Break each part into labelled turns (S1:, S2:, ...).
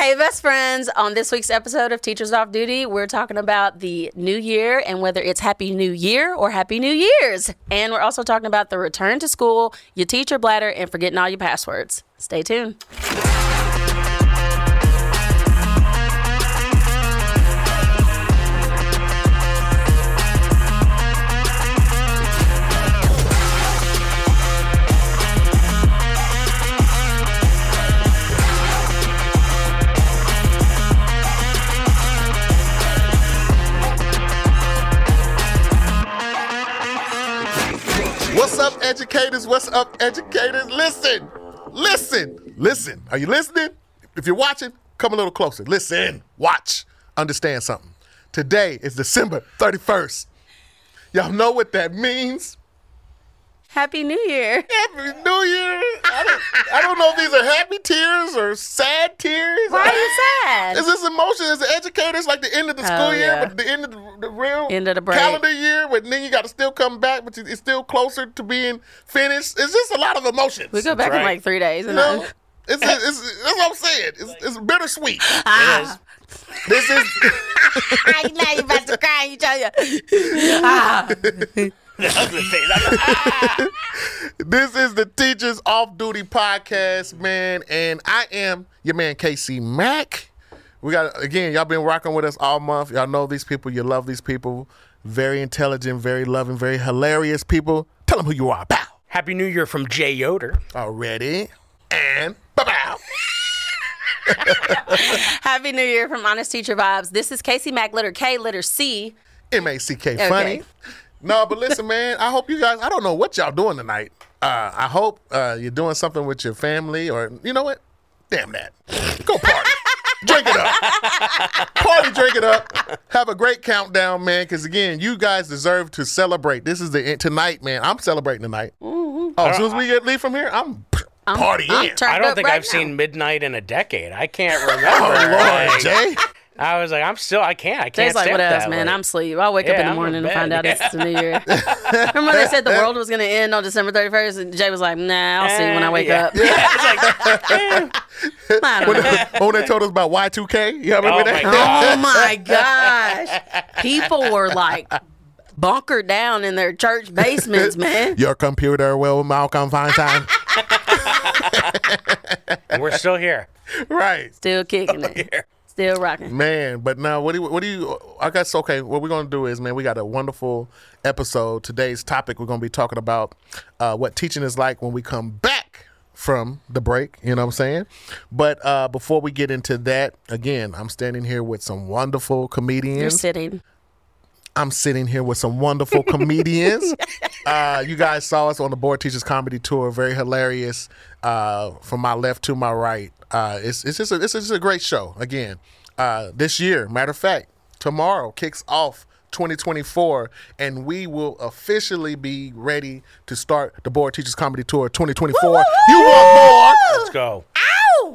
S1: Hey, best friends. On this week's episode of Teachers Off Duty, we're talking about the new year and whether it's Happy New Year or Happy New Year's. And we're also talking about the return to school, your teacher bladder, and forgetting all your passwords. Stay tuned.
S2: What's up, educators? What's up, educators? Listen. Are you listening? If you're watching, come a little closer. Listen, watch, understand something. Today is December 31st. Y'all know what that means?
S1: Happy New Year.
S2: Happy New Year. I don't know if these are happy tears or sad tears.
S1: Why are you sad?
S2: Is this emotion as the educators, like the end of the school year,
S1: yeah.
S2: but the end of the real
S1: End of the break.
S2: calendar year, but then you got to still come back, but it's still closer to being finished? It's just a lot of emotions.
S1: We go back in like 3 days.
S2: You know, it's that's what I'm saying. It's bittersweet. It is. This is.
S1: Now you about to cry. You tell you.
S3: The ugly face.
S2: This is the Teachers Off Duty podcast, man, and I am your man Casey Mack. We got, again, y'all been rocking with us all month. Y'all know these people. You love these people. Very intelligent, very loving, very hilarious people. Tell them who you are. Bow.
S3: Happy New Year from Jay Yoder.
S2: Already. And bow.
S1: Happy New Year from Honest Teacher Vibes. This is Casey Mack, letter K, letter C.
S2: M-A-C-K, funny. No, but listen, man, I hope you guys, I don't know what y'all doing tonight. I hope you're doing something with your family or, you know what? Damn that. Go party. Drink it up. Party, drink it up. Have a great countdown, man, because, again, you guys deserve to celebrate. This is tonight, man. I'm celebrating tonight. Mm-hmm. Oh, as soon as we get leave from here, I'm partying.
S3: I don't think I've seen midnight in a decade. I can't remember.
S2: Oh, Lord, Jay.
S3: I was like, I can't
S1: Jay's like,
S3: stay
S1: what
S3: up
S1: else,
S3: that
S1: man?
S3: late.
S1: I'm asleep. I'll wake up in the
S3: I'm
S1: morning
S3: in
S1: and find out
S3: bed.
S1: it's the New Year. Remember when they said the world was going to end on December 31st? And Jay was like, nah, I'll see when I wake up.
S3: Yeah. It's like,
S1: I don't know.
S2: When they told us about Y2K, you remember
S3: Oh,
S2: that?
S3: my God.
S1: Oh, my gosh. People were like bunkered down in their church basements, man.
S2: Your computer will Malcolm Feinstein.
S3: and we're still here.
S2: Right.
S1: Still kicking it.
S3: Here.
S1: Still rocking.
S2: Man, but now what do you I guess, okay, what we're going to do is, man, we got a wonderful episode. Today's topic, we're going to be talking about what teaching is like when we come back from the break, you know what I'm saying? But before we get into that, again, I'm standing here with some wonderful comedians.
S1: You're sitting.
S2: I'm sitting here with some wonderful comedians. You guys saw us on the Board Teachers Comedy Tour. Very hilarious. From my left to my right. It's just a great show. Again, this year, matter of fact, tomorrow kicks off 2024, and we will officially be ready to start the Board Teachers Comedy Tour 2024. You want more?
S3: Let's go.
S1: Ow!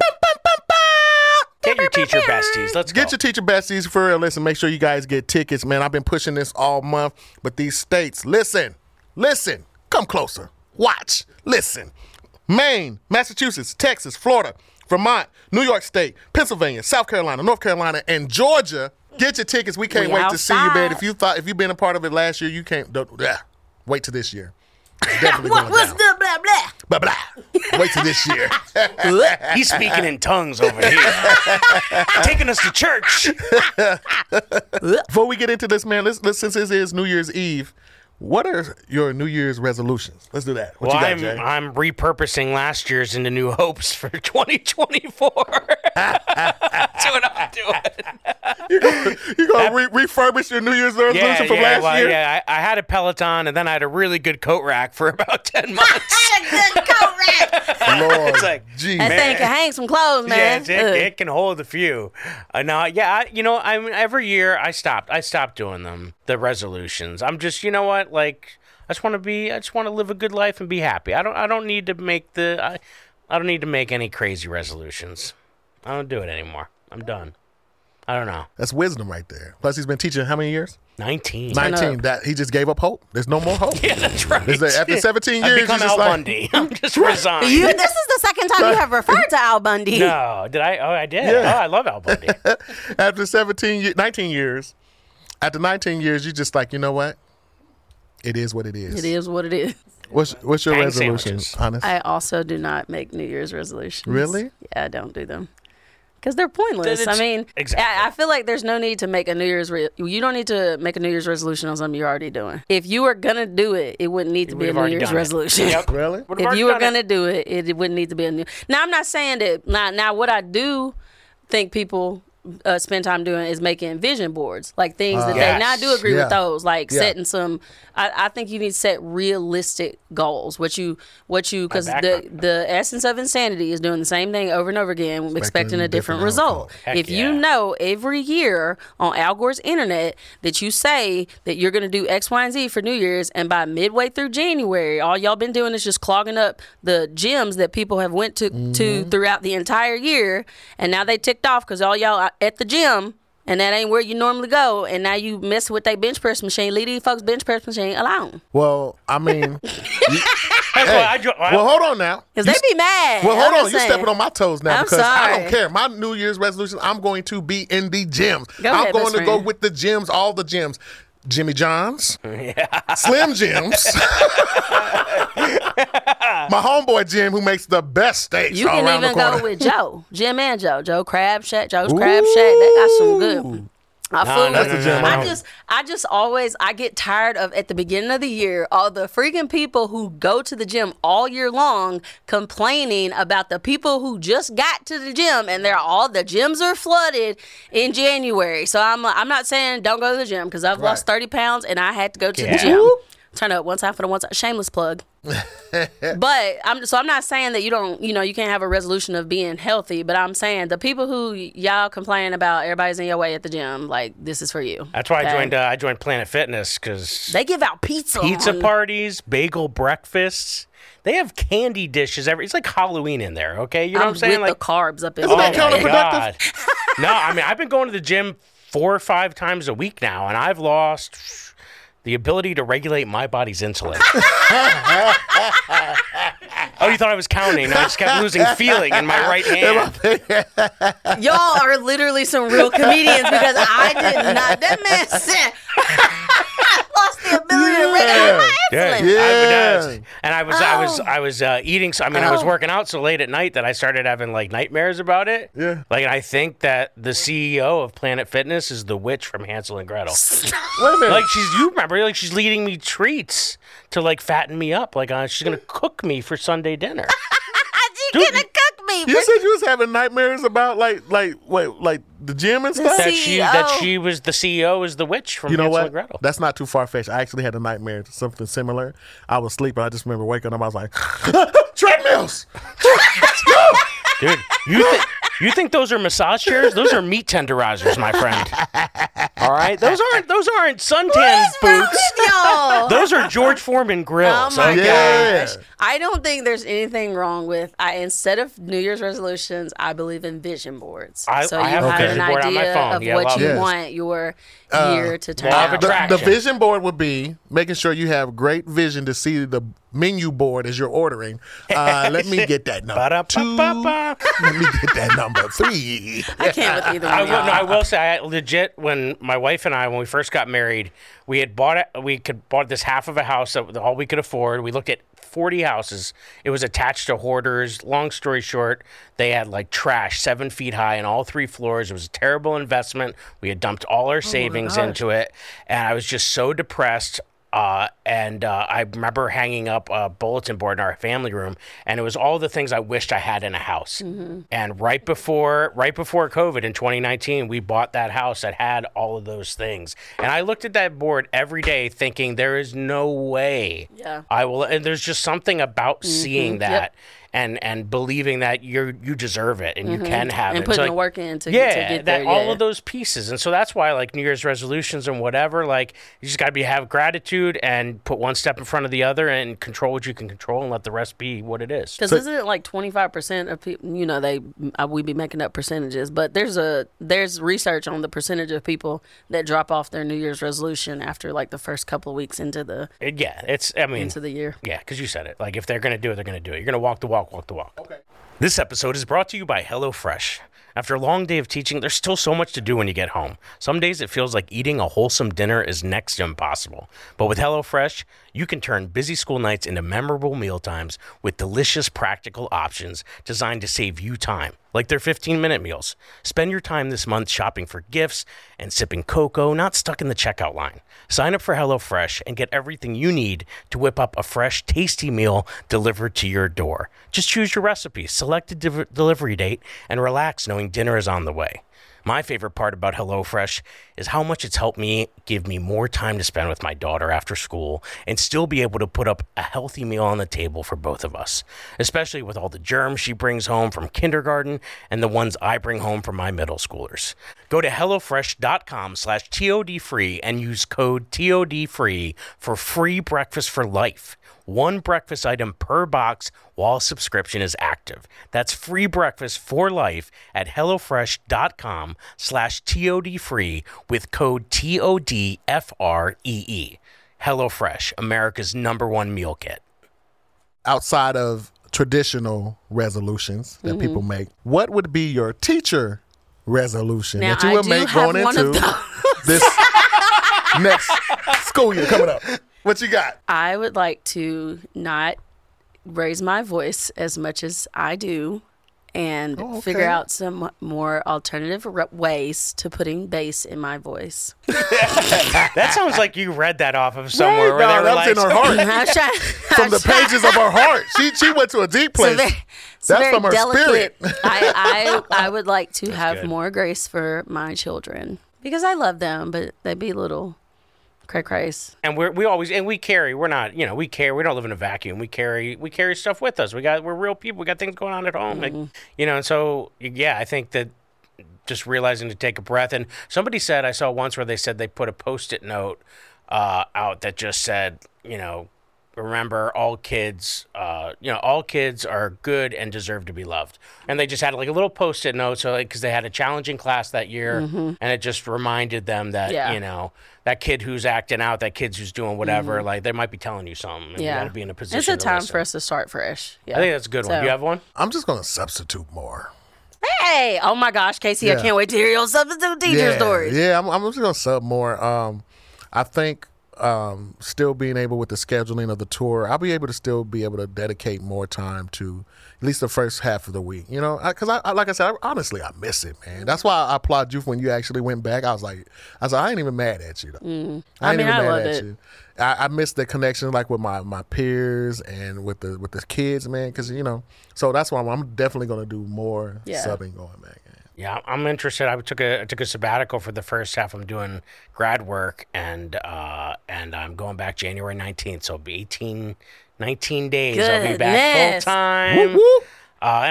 S3: Get your teacher besties. Let's go.
S2: Get your teacher besties for real. Listen, make sure you guys get tickets, man. I've been pushing this all month, but these states, listen, come closer, watch, listen. Maine, Massachusetts, Texas, Florida, Vermont, New York State, Pennsylvania, South Carolina, North Carolina, and Georgia. Get your tickets. We can't wait to see you, man. If you've been a part of it last year, you can't. Wait till this year. It's definitely going
S1: What's
S2: down.
S1: the blah, blah?
S2: Blah blah. Wait till this year.
S3: He's speaking in tongues over here. Taking us to church.
S2: Before we get into this, man, let's since this is New Year's Eve, what are your New Year's resolutions? Let's do that. What
S3: Well,
S2: you got, Jay?
S3: I'm repurposing last year's into new hopes for 2024. That's what I'm doing.
S2: You gonna refurbish your New Year's resolution from last year?
S3: Yeah, I had a Peloton, and then I had a really good coat rack for about 10 months.
S1: Had a good coat rack.
S2: Lord,
S3: It's like,
S2: gee,
S1: That
S2: man.
S1: thing can hang some clothes, man.
S3: it can hold a few. Every year I stopped doing them, the resolutions. I'm just, you know what, like, I just want to live a good life and be happy. I don't need to make any crazy resolutions. I don't do it anymore. I'm done. I don't know.
S2: That's wisdom right there. Plus, he's been teaching how many years?
S3: 19.
S2: 19. That he just gave up hope. There's no more hope.
S3: Yeah, that's right.
S2: After 17
S3: I've
S2: years,
S3: become
S2: he's just
S3: Al
S2: like,
S3: Bundy. I'm just resigned.
S1: This is the second time you have referred to Al Bundy.
S3: No, did I? Oh, I did.
S2: Yeah.
S3: Oh, I love Al Bundy.
S2: after 19 years, after 19 years, you're just like, you know what? It is what it is.
S1: It is what it is.
S2: What's your
S3: Bang
S2: resolution,
S3: sandwiches.
S2: honest?
S1: I also do not make New Year's resolutions.
S2: Really?
S1: Yeah, I don't do them. Because they're pointless.
S3: It's-
S1: I mean,
S3: exactly.
S1: I feel like there's no need to make a New Year's. You don't need to make a New Year's resolution on something you're already doing. If you were gonna do it, it wouldn't need to be a
S3: Would've
S1: New
S3: already
S1: Year's
S3: done it.
S1: resolution.
S3: Yep.
S2: Really?
S3: Would've
S1: If
S3: already
S1: you were
S3: done
S1: gonna
S3: it.
S1: do it, it wouldn't need to be a new. Now, I'm not saying that. Now, what I do think people spend time doing is making vision boards, like things that
S3: Yes.
S1: they. Now, I do agree
S2: Yeah.
S1: with those, like
S2: Yeah.
S1: setting some. I think you need to set realistic goals. What you because
S3: back
S1: the essence of insanity is doing the same thing over and over again, expecting a different result.
S3: Heck
S1: If you
S3: yeah.
S1: know every year on Al Gore's internet that you say that you're going to do X, Y, and Z for New Year's, and by midway through January, all y'all been doing is just clogging up the gyms that people have went to throughout the entire year, and now they ticked off because all y'all are at the gym. And that ain't where you normally go. And now you mess with their bench press machine. Leave these folks' bench press machine alone.
S2: Well, I mean,
S3: That's why
S2: well, hold on now.
S1: Because they be mad.
S2: Well, hold
S1: I'm
S2: on.
S1: just
S2: You're
S1: saying.
S2: stepping on my toes now
S1: I'm
S2: because I
S1: sorry.
S2: don't care. My New Year's resolution, I'm going to be in the gyms.
S1: Go
S2: I'm
S1: ahead,
S2: going
S1: best
S2: to go
S1: friend.
S2: with the gyms, all the gyms. Jimmy John's, Slim Jims, my homeboy Jim who makes the best steaks
S1: You
S2: all
S1: can
S2: around the
S1: even
S2: corner.
S1: go with Joe, Jim and Joe, Joe's Crab Shack. They got some good. Food.
S2: that's the gym.
S1: I just always I get tired of at the beginning of the year all the freaking people who go to the gym all year long complaining about the people who just got to the gym and the gyms are flooded in January. So I'm not saying don't go to the gym because I've lost 30 pounds and I had to go to the
S3: Yeah.
S1: gym. Turn up one time for the one time. Shameless plug. But I'm not saying that you can't have a resolution of being healthy, but I'm saying the people who y'all complain about everybody's in your way at the gym, like this is for you.
S3: That's why
S1: okay?
S3: I joined Planet Fitness because
S1: They give out pizza.
S3: pizza
S1: on-
S3: parties, bagel breakfasts. They have candy dishes it's like Halloween in there, okay? You know what I'm saying?
S1: with
S3: Like,
S1: the carbs up in
S2: Isn't that
S1: there.
S2: counterproductive?
S3: God. No, I mean, I've been going to the gym 4 or 5 times a week now, and I've lost the ability to regulate my body's insulin. Oh, you thought I was counting? I just kept losing feeling in my right hand.
S1: Y'all are literally some real comedians because I did not. That man said I lost the ability to regulate my insulin.
S2: Yeah.
S3: And I was eating. So, I mean, I was working out so late at night that I started having like nightmares about it.
S2: Yeah.
S3: Like, I think that the CEO of Planet Fitness is the witch from Hansel and Gretel.
S2: Wait a minute.
S3: Like you remember, like she's leading me treats to like fatten me up. Like she's gonna cook me for Sunday dinner.
S1: You gonna cook me?
S2: You said you was having nightmares about like the gym and stuff.
S3: that
S1: CEO.
S3: she was the CEO is the witch from
S2: You know
S3: Hansel
S2: what?
S3: and Gretel.
S2: That's not too far fetched. I actually had a nightmare, something similar. I was sleeping. I just remember waking up. I was like, treadmills.
S3: Dude, you think those are massage chairs? Those are meat tenderizers, my friend. All right, those aren't suntan
S1: What's wrong
S3: boots.
S1: with y'all?
S3: Those are George Foreman
S1: Oh
S3: grills.
S1: my
S3: okay?
S2: Yeah.
S1: gosh. I don't think there's anything wrong with instead of New Year's resolutions, I believe in vision boards.
S3: I
S1: so you
S3: have a
S1: have
S2: vision
S1: an
S3: board on my
S1: idea
S3: phone.
S1: of
S3: Yeah,
S1: what
S3: love
S1: you
S2: it.
S1: want your year to turn
S3: law of
S1: out.
S3: attraction.
S2: The vision board would be making sure you have great vision to see the menu board as you're ordering. Let me get that number 2.
S3: Ba-da-ba-ba-ba.
S2: Let me get that number 3.
S1: I can't with either one.
S3: I will say, I legit, when my wife and I, when we first got married, we had bought this half of a house that all we could afford. We looked at 40 houses. It was attached to hoarders. Long story short, they had like trash 7 feet high on all 3 floors. It was a terrible investment. We had dumped all our savings into it, and I was just so depressed. I remember hanging up a bulletin board in our family room, and it was all the things I wished I had in a house.
S1: Mm-hmm.
S3: And right before COVID in 2019, we bought that house that had all of those things. And I looked at that board every day thinking there is no way
S1: Yeah.
S3: I will. And there's just something about seeing that.
S1: Yep.
S3: and believing that you deserve it and you can have
S1: and
S3: it.
S1: putting
S3: So,
S1: the work in to
S3: yeah,
S1: get there.
S3: that all of those pieces. And so that's why like New Year's resolutions and whatever, like you just got to have gratitude and put one step in front of the other and control what you can control and let the rest be what it is.
S1: Because isn't it like 25% of people, we be making up percentages, but there's research on the percentage of people that drop off their New Year's resolution after like the first couple of weeks into the into the year.
S3: Yeah, because you said it. Like if they're going to do it, they're going to do it. You're going to walk the walk, walk the walk.
S2: Okay.
S3: This episode is brought to you by HelloFresh. After a long day of teaching, there's still so much to do when you get home. Some days it feels like eating a wholesome dinner is next to impossible. But with HelloFresh, you can turn busy school nights into memorable mealtimes with delicious, practical options designed to save you time, like their 15-minute meals. Spend your time this month shopping for gifts and sipping cocoa, not stuck in the checkout line. Sign up for HelloFresh and get everything you need to whip up a fresh, tasty meal delivered to your door. Just choose your recipe, select a delivery date, and relax knowing dinner is on the way. My favorite part about HelloFresh is how much it's helped me give me more time to spend with my daughter after school and still be able to put up a healthy meal on the table for both of us, especially with all the germs she brings home from kindergarten and the ones I bring home from my middle schoolers. Go to HelloFresh.com/TODFree and use code TODFree for free breakfast for life. One breakfast item per box while subscription is active. That's free breakfast for life at HelloFresh.com/TODFree with code TODFREE. HelloFresh, America's #1 meal kit.
S2: Outside of traditional resolutions that people make, what would be your teacher resolution
S1: Now,
S2: that you would make going into this next school year coming up? What you got?
S1: I would like to not raise my voice as much as I do and figure out some more alternative ways to putting bass in my voice.
S3: That sounds like you read that off of somewhere. Where they were
S2: that's in her heart. From the pages of her heart. She went to a deep place. That's from her spirit.
S1: I would like to have
S3: good.
S1: more grace for my children because I love them, but they'd be little cray-crays.
S3: And we carry. We're not, we carry. We don't live in a vacuum. We carry stuff with us. We're real people. We got things going on at home. And so I think that just realizing to take a breath. And somebody said, I saw once where they said they put a Post-it note out that just said, remember all kids are good and deserve to be loved. And they just had like a little Post-it note, so because they had a challenging class that year, and it just reminded them that that kid who's acting out, that kid who's doing whatever, like they might be telling you something. And you got to be in a position.
S1: It's a time
S3: listen.
S1: for us to start fresh. Yeah.
S3: I think that's a good one. Do you have one?
S2: I'm just going to substitute more.
S1: Hey, oh my gosh, Casey, I can't wait to hear your substitute teacher stories.
S2: Yeah, I'm just going to sub more. I think still being able with the scheduling of the tour, I'll be able to dedicate more time to at least the first half of the week, because I like I said, honestly, I miss it, man. That's why I applaud you when you actually went back. I was like, I ain't even mad at you. I loved it. I miss the connection like with my peers and with the kids, man, because so that's why I'm definitely going to do more subbing going back.
S3: Yeah, I'm interested. I took a sabbatical for the first half. I'm doing grad work, and I'm going back January 19th, so it'll be 19 days.
S1: Goodness.
S3: I'll be back full time.
S2: Whoop, whoop.
S3: And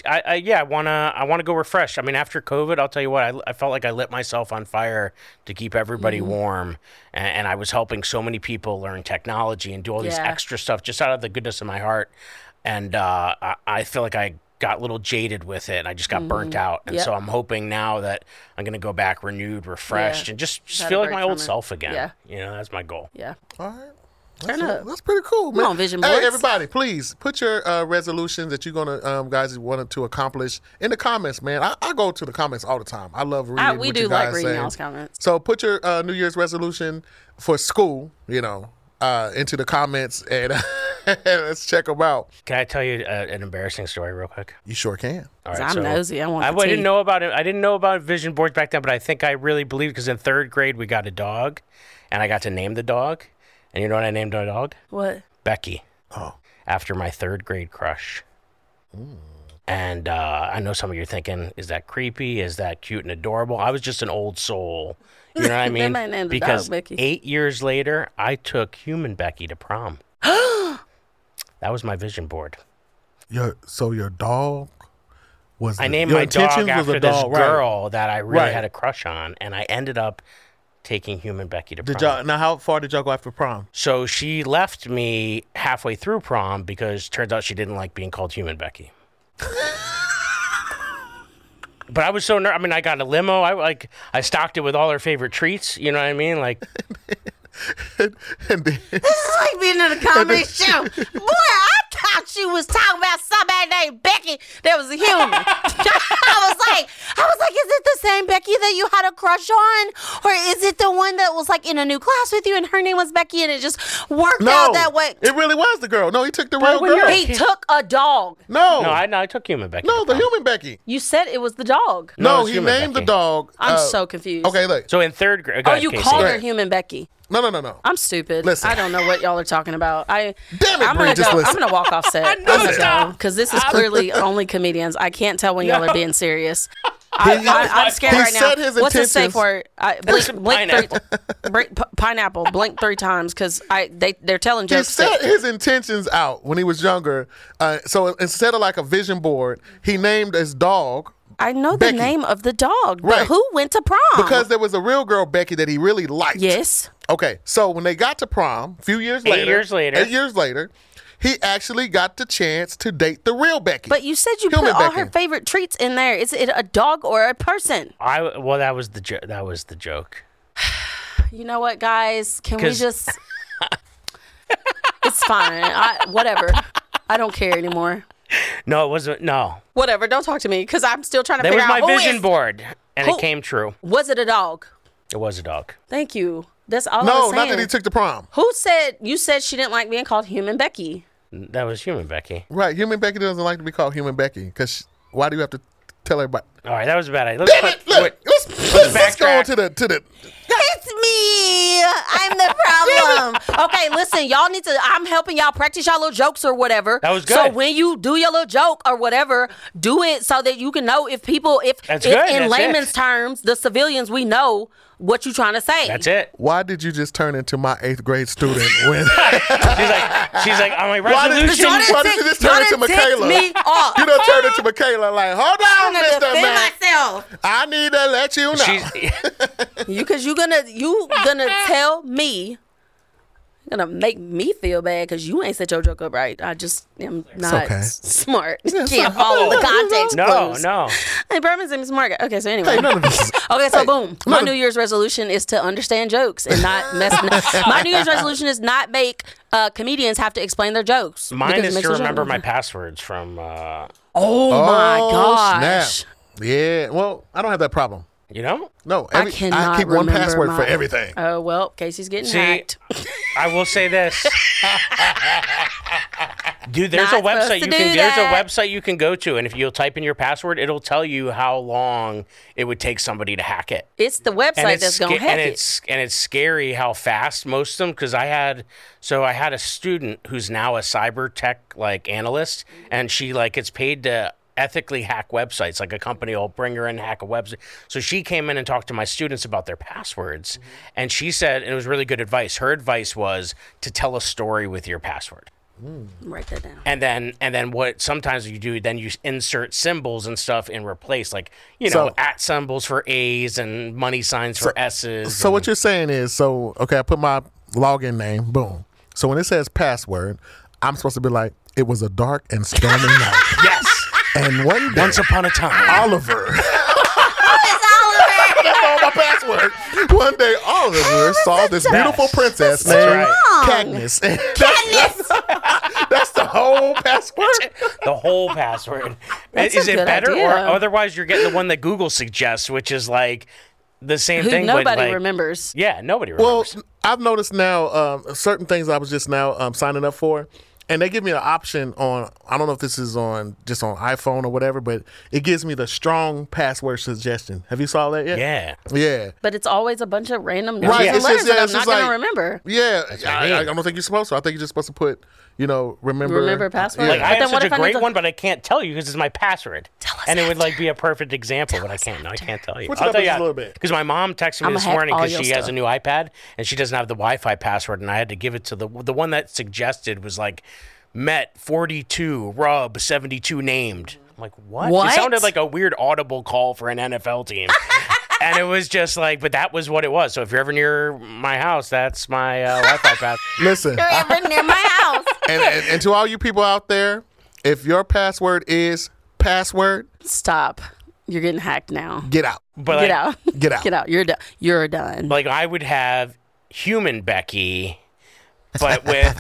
S3: I wanna go refresh. I mean, after COVID, I'll tell you what, I felt like I lit myself on fire to keep everybody warm, and I was helping so many people learn technology and do all these extra stuff just out of the goodness of my heart. And I feel like I got a little jaded with it, and I just got burnt out. And so I'm hoping now that I'm going to go back renewed, refreshed, and just feel like my old self again.
S1: Yeah.
S3: That's my goal.
S1: Yeah.
S2: All right.
S1: That's
S2: pretty cool, man.
S1: Come on, vision boards.
S2: Hey, everybody, please put your resolutions that you're gonna guys wanted to accomplish in the comments, man. I go to the comments all the time. I love reading.
S1: We
S2: what
S1: do
S2: you guys
S1: like reading
S2: say.
S1: y'all's comments.
S2: So put your New Year's resolution for school, into the comments and let's check them out.
S3: Can I tell you an embarrassing story real quick?
S2: You sure can.
S3: All right,
S1: I'm nosy. I want
S3: I
S1: the tea.
S3: didn't know about it. I didn't know about vision boards back then, but I think I really believed because in third grade we got a dog, and I got to name the dog. And you know what I named our dog?
S1: What?
S3: Becky.
S2: Oh.
S3: After my third grade crush. And I know some of you are thinking, is that creepy? Is that cute and adorable? I was just an old soul. You know what I mean?
S1: They might name the
S3: Because
S1: dog Becky.
S3: 8 years later, I took human Becky to prom. That was my vision board.
S2: your dog was.
S3: I named
S2: your
S3: my dog
S2: intentions was
S3: after
S2: a
S3: this
S2: dog, right.
S3: girl that I really
S2: Right.
S3: had a crush on, and I ended up taking Human Becky to prom.
S2: Did y'all now? How far did y'all go after prom?
S3: So she left me halfway through prom because turns out she didn't like being called Human Becky. But I was so I mean, I got a limo. I stocked it with all her favorite treats. You know what I mean? Like,
S2: And then,
S1: This is like being in a comedy show. Boy, I thought she was talking about somebody named Becky that was a human. I was like, is it the same Becky that you had a crush on? Or is it the one that was like in a new class with you and her name was Becky and it just worked
S2: no,
S1: out that way?
S2: it really was the girl. No, he took the
S3: But
S2: real
S3: when you're
S2: girl.
S3: a
S1: He took a dog.
S2: No,
S3: I took Human Becky.
S2: no,
S3: to
S2: the
S3: prom.
S2: human Becky.
S1: You said it was the dog.
S3: No,
S2: No,
S3: it's
S2: he
S3: human
S2: named the
S3: Becky.
S2: dog.
S1: I'm so confused.
S2: Okay, look.
S3: So in third grade,
S1: Oh, you called her
S2: Right.
S1: human Becky.
S2: No.
S1: I'm stupid.
S2: Listen.
S1: I don't know what y'all are talking about.
S2: Damn it,
S1: I'm
S2: Bree,
S1: gonna
S2: just
S1: go.
S2: listen.
S1: I'm gonna walk off set. I'm gonna go because this is clearly only comedians. I can't tell when y'all are being serious. I'm scared
S2: he
S1: right now.
S2: said his
S1: What's the safe
S2: intentions-
S1: word? Blink
S3: Pineapple.
S1: pineapple. Blink 3 times because they're telling
S2: He
S1: jokes.
S2: set his intentions out when he was younger. So instead of like a vision board, he named his dog
S1: I know the
S2: Becky.
S1: name of the dog, but
S2: Right.
S1: who went to prom?
S2: because there was a real girl, Becky, that he really liked.
S1: yes,
S2: Okay, so when they got to prom, a few years
S3: 8 years later.
S2: 8 years later, he actually got the chance to date the real Becky.
S1: but you said you
S2: Human
S1: put all
S2: Becky.
S1: her favorite treats in there. Is it a dog or a person?
S3: Well, that was the joke.
S1: You know what, guys? Can we
S3: 'Cause-
S1: just? It's fine. Whatever. I don't care anymore.
S3: No, it wasn't. No,
S1: Whatever. Don't talk to me because I'm still trying to
S3: that
S1: figure
S3: was my
S1: out who
S3: vision
S1: is-
S3: board, and
S1: Who-
S3: it came true.
S1: Was it a dog?
S3: It was a dog.
S1: Thank you. That's all I
S2: no,
S1: was
S2: not
S1: saying.
S2: that he took the prom.
S1: Who said you said she didn't like being called Human Becky?
S3: That was Human Becky.
S2: Right, human Becky doesn't like to be called human Becky because why do you have to tell everybody?
S3: All right, that was a bad idea.
S2: Damn it! Look, let's go on
S3: backtrack.
S2: to the.
S1: It's me. I'm the problem. Okay, listen, y'all need to. I'm helping y'all practice y'all little jokes or whatever.
S3: That was
S1: So
S3: good.
S1: when you do your little joke or whatever, do it so that you can know if people,
S3: That's
S1: if
S3: good,
S1: in
S3: that's
S1: layman's
S3: it.
S1: terms, the civilians, we know what you trying to say.
S3: That's it.
S2: Why did you just turn into my 8th grade student when?
S3: She's like, on my
S2: Why did,
S3: resolution.
S2: why did you just turn into
S1: Y'all done ticked
S2: Michaela?
S1: me off.
S2: You done turned into Michaela like, hold
S1: I'm
S2: on,
S1: gonna
S2: Mr.
S1: defend
S2: Man.
S1: myself.
S2: I need to let you know.
S3: She's,
S1: Because you gonna tell me, you're gonna make me feel bad because you ain't set your joke up right. I just am not
S2: okay.
S1: smart. Can't follow the context.
S3: no,
S1: clues.
S3: no.
S1: Hey, Berman's a smart guy. Okay, so anyway.
S2: Hey, none of this is-
S1: Okay, so
S2: Hey,
S1: boom. My
S2: none
S1: New
S2: of-
S1: Year's resolution is to understand jokes and not mess. My New Year's resolution is not make comedians have to explain their jokes.
S3: Mine
S1: because it
S3: is
S1: makes
S3: to
S1: the joke
S3: remember
S1: more
S3: my
S1: fun.
S3: passwords from.
S1: Oh my gosh.
S2: Snap. Yeah, well, I don't have that problem.
S3: You know.
S2: No,
S1: I cannot
S2: keep one
S1: remember
S2: password for
S1: my-
S2: everything.
S1: Oh well, Casey's getting
S3: See,
S1: hacked.
S3: I will say this. Dude, there's
S1: Not
S3: a website
S1: supposed
S3: you
S1: to
S3: can
S1: do
S3: there's a
S1: that.
S3: website you can go to, and if you'll type in your password, it'll tell you how long it would take somebody to hack it.
S1: It's the website that's gonna hack
S3: and
S1: it.
S3: it's scary how fast most of them, because I had a student who's now a cyber tech analyst, and she gets paid to ethically hack websites. Like a company will bring her in and hack a website. So she came in and talked to my students about their passwords, and she said, and it was really good advice. Her advice was to tell a story with your password.
S1: Write that down.
S3: And then what sometimes you do, then you insert symbols and stuff and replace,
S2: So-
S3: at symbols for A's and money signs for S's.
S2: So what you're saying is, okay, I put my login name, boom. So when it says password, I'm supposed to be like, it was a dark and stormy night.
S3: Yes.
S2: And one day,
S3: Once upon a time.
S2: Oliver. That's all my password. One day, Oliver saw this beautiful princess named
S3: right.
S2: Katniss. That's the whole password.
S3: The whole password.
S1: That's
S3: Is
S1: a
S3: it
S1: good
S3: better,
S1: idea.
S3: or otherwise you're getting the one that Google suggests, which is the same
S1: Who
S3: thing?
S1: nobody
S3: but
S1: remembers.
S3: Yeah, nobody
S2: Well,
S3: remembers.
S2: I've noticed now certain things I was just now signing up for, and they give me an option on. I don't know if this is on just on iPhone or whatever, but it gives me the strong password suggestion. Have you saw that yet?
S3: Yeah.
S2: Yeah.
S1: But it's always a bunch of random numbers
S2: Right,
S1: and
S2: it's
S1: letters
S2: just- yeah,
S1: that I'm
S2: it's
S1: not
S2: just
S1: going to
S2: like-
S1: remember.
S2: Yeah,
S3: what I
S2: I
S3: mean.
S2: don't think you're supposed to. I think you're just supposed to put, remember.
S1: Remember password?
S2: Yeah.
S3: I
S1: But
S3: have
S1: then what
S3: such
S1: if
S3: a
S1: I need
S3: great
S1: to-
S3: one, but I can't tell you because it's my password.
S1: Tell us
S3: and it would
S1: after.
S3: be a perfect example, but I can't. No, I can't tell you.
S2: Switch it
S3: I'll
S2: up
S3: tell
S2: just
S3: you
S2: a little bit.
S3: because my mom texted me
S1: I'ma
S3: this
S1: hack
S3: morning
S1: all
S3: because
S1: your
S3: she has
S1: stuff.
S3: a new iPad and she doesn't have the Wi-Fi password, and I had to give it to the one that suggested was Met 42, Rub 72 named. I'm like, what?
S1: What?
S3: It sounded like a weird audible call for an NFL team. And it was just like, but that was what it was. So if you're ever near my house, that's my Wi-Fi pass.
S2: Listen,
S1: You're ever near my house.
S2: and to all you people out there, if your password is password,
S1: Stop. You're getting hacked now.
S2: get out.
S3: But
S1: Get
S3: like,
S1: out.
S2: Get out.
S1: Get out. You're done. You're done.
S3: like I would have human Becky, but with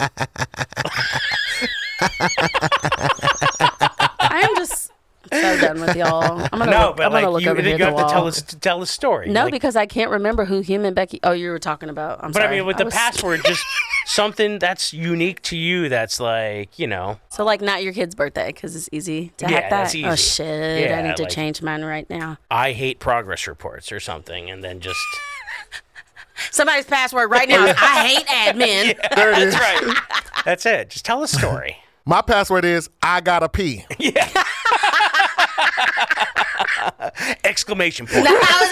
S1: I am just so done with y'all. I'm gonna
S3: no,
S1: look,
S3: but
S1: I'm gonna
S3: like
S1: look
S3: you
S1: over here
S3: have
S1: at the
S3: to tell
S1: wall.
S3: us tell a story.
S1: No,
S3: Like,
S1: because I can't remember who Human Becky. Oh, you were talking about. I'm
S3: but
S1: sorry.
S3: I mean, with
S1: I
S3: the
S1: was-
S3: password, just something that's unique to you. That's like,
S1: So like not your kid's birthday because it's easy to
S3: Yeah,
S1: hack that.
S3: that's
S1: Oh
S3: easy.
S1: shit! I
S3: Yeah,
S1: need to
S3: like-
S1: change mine right now.
S3: I hate progress reports or something, and then just
S1: Somebody's password right now is I hate admin.
S2: There it is.
S3: that's right. That's it. Just tell a story.
S2: My password is I gotta pee.
S3: Exclamation point.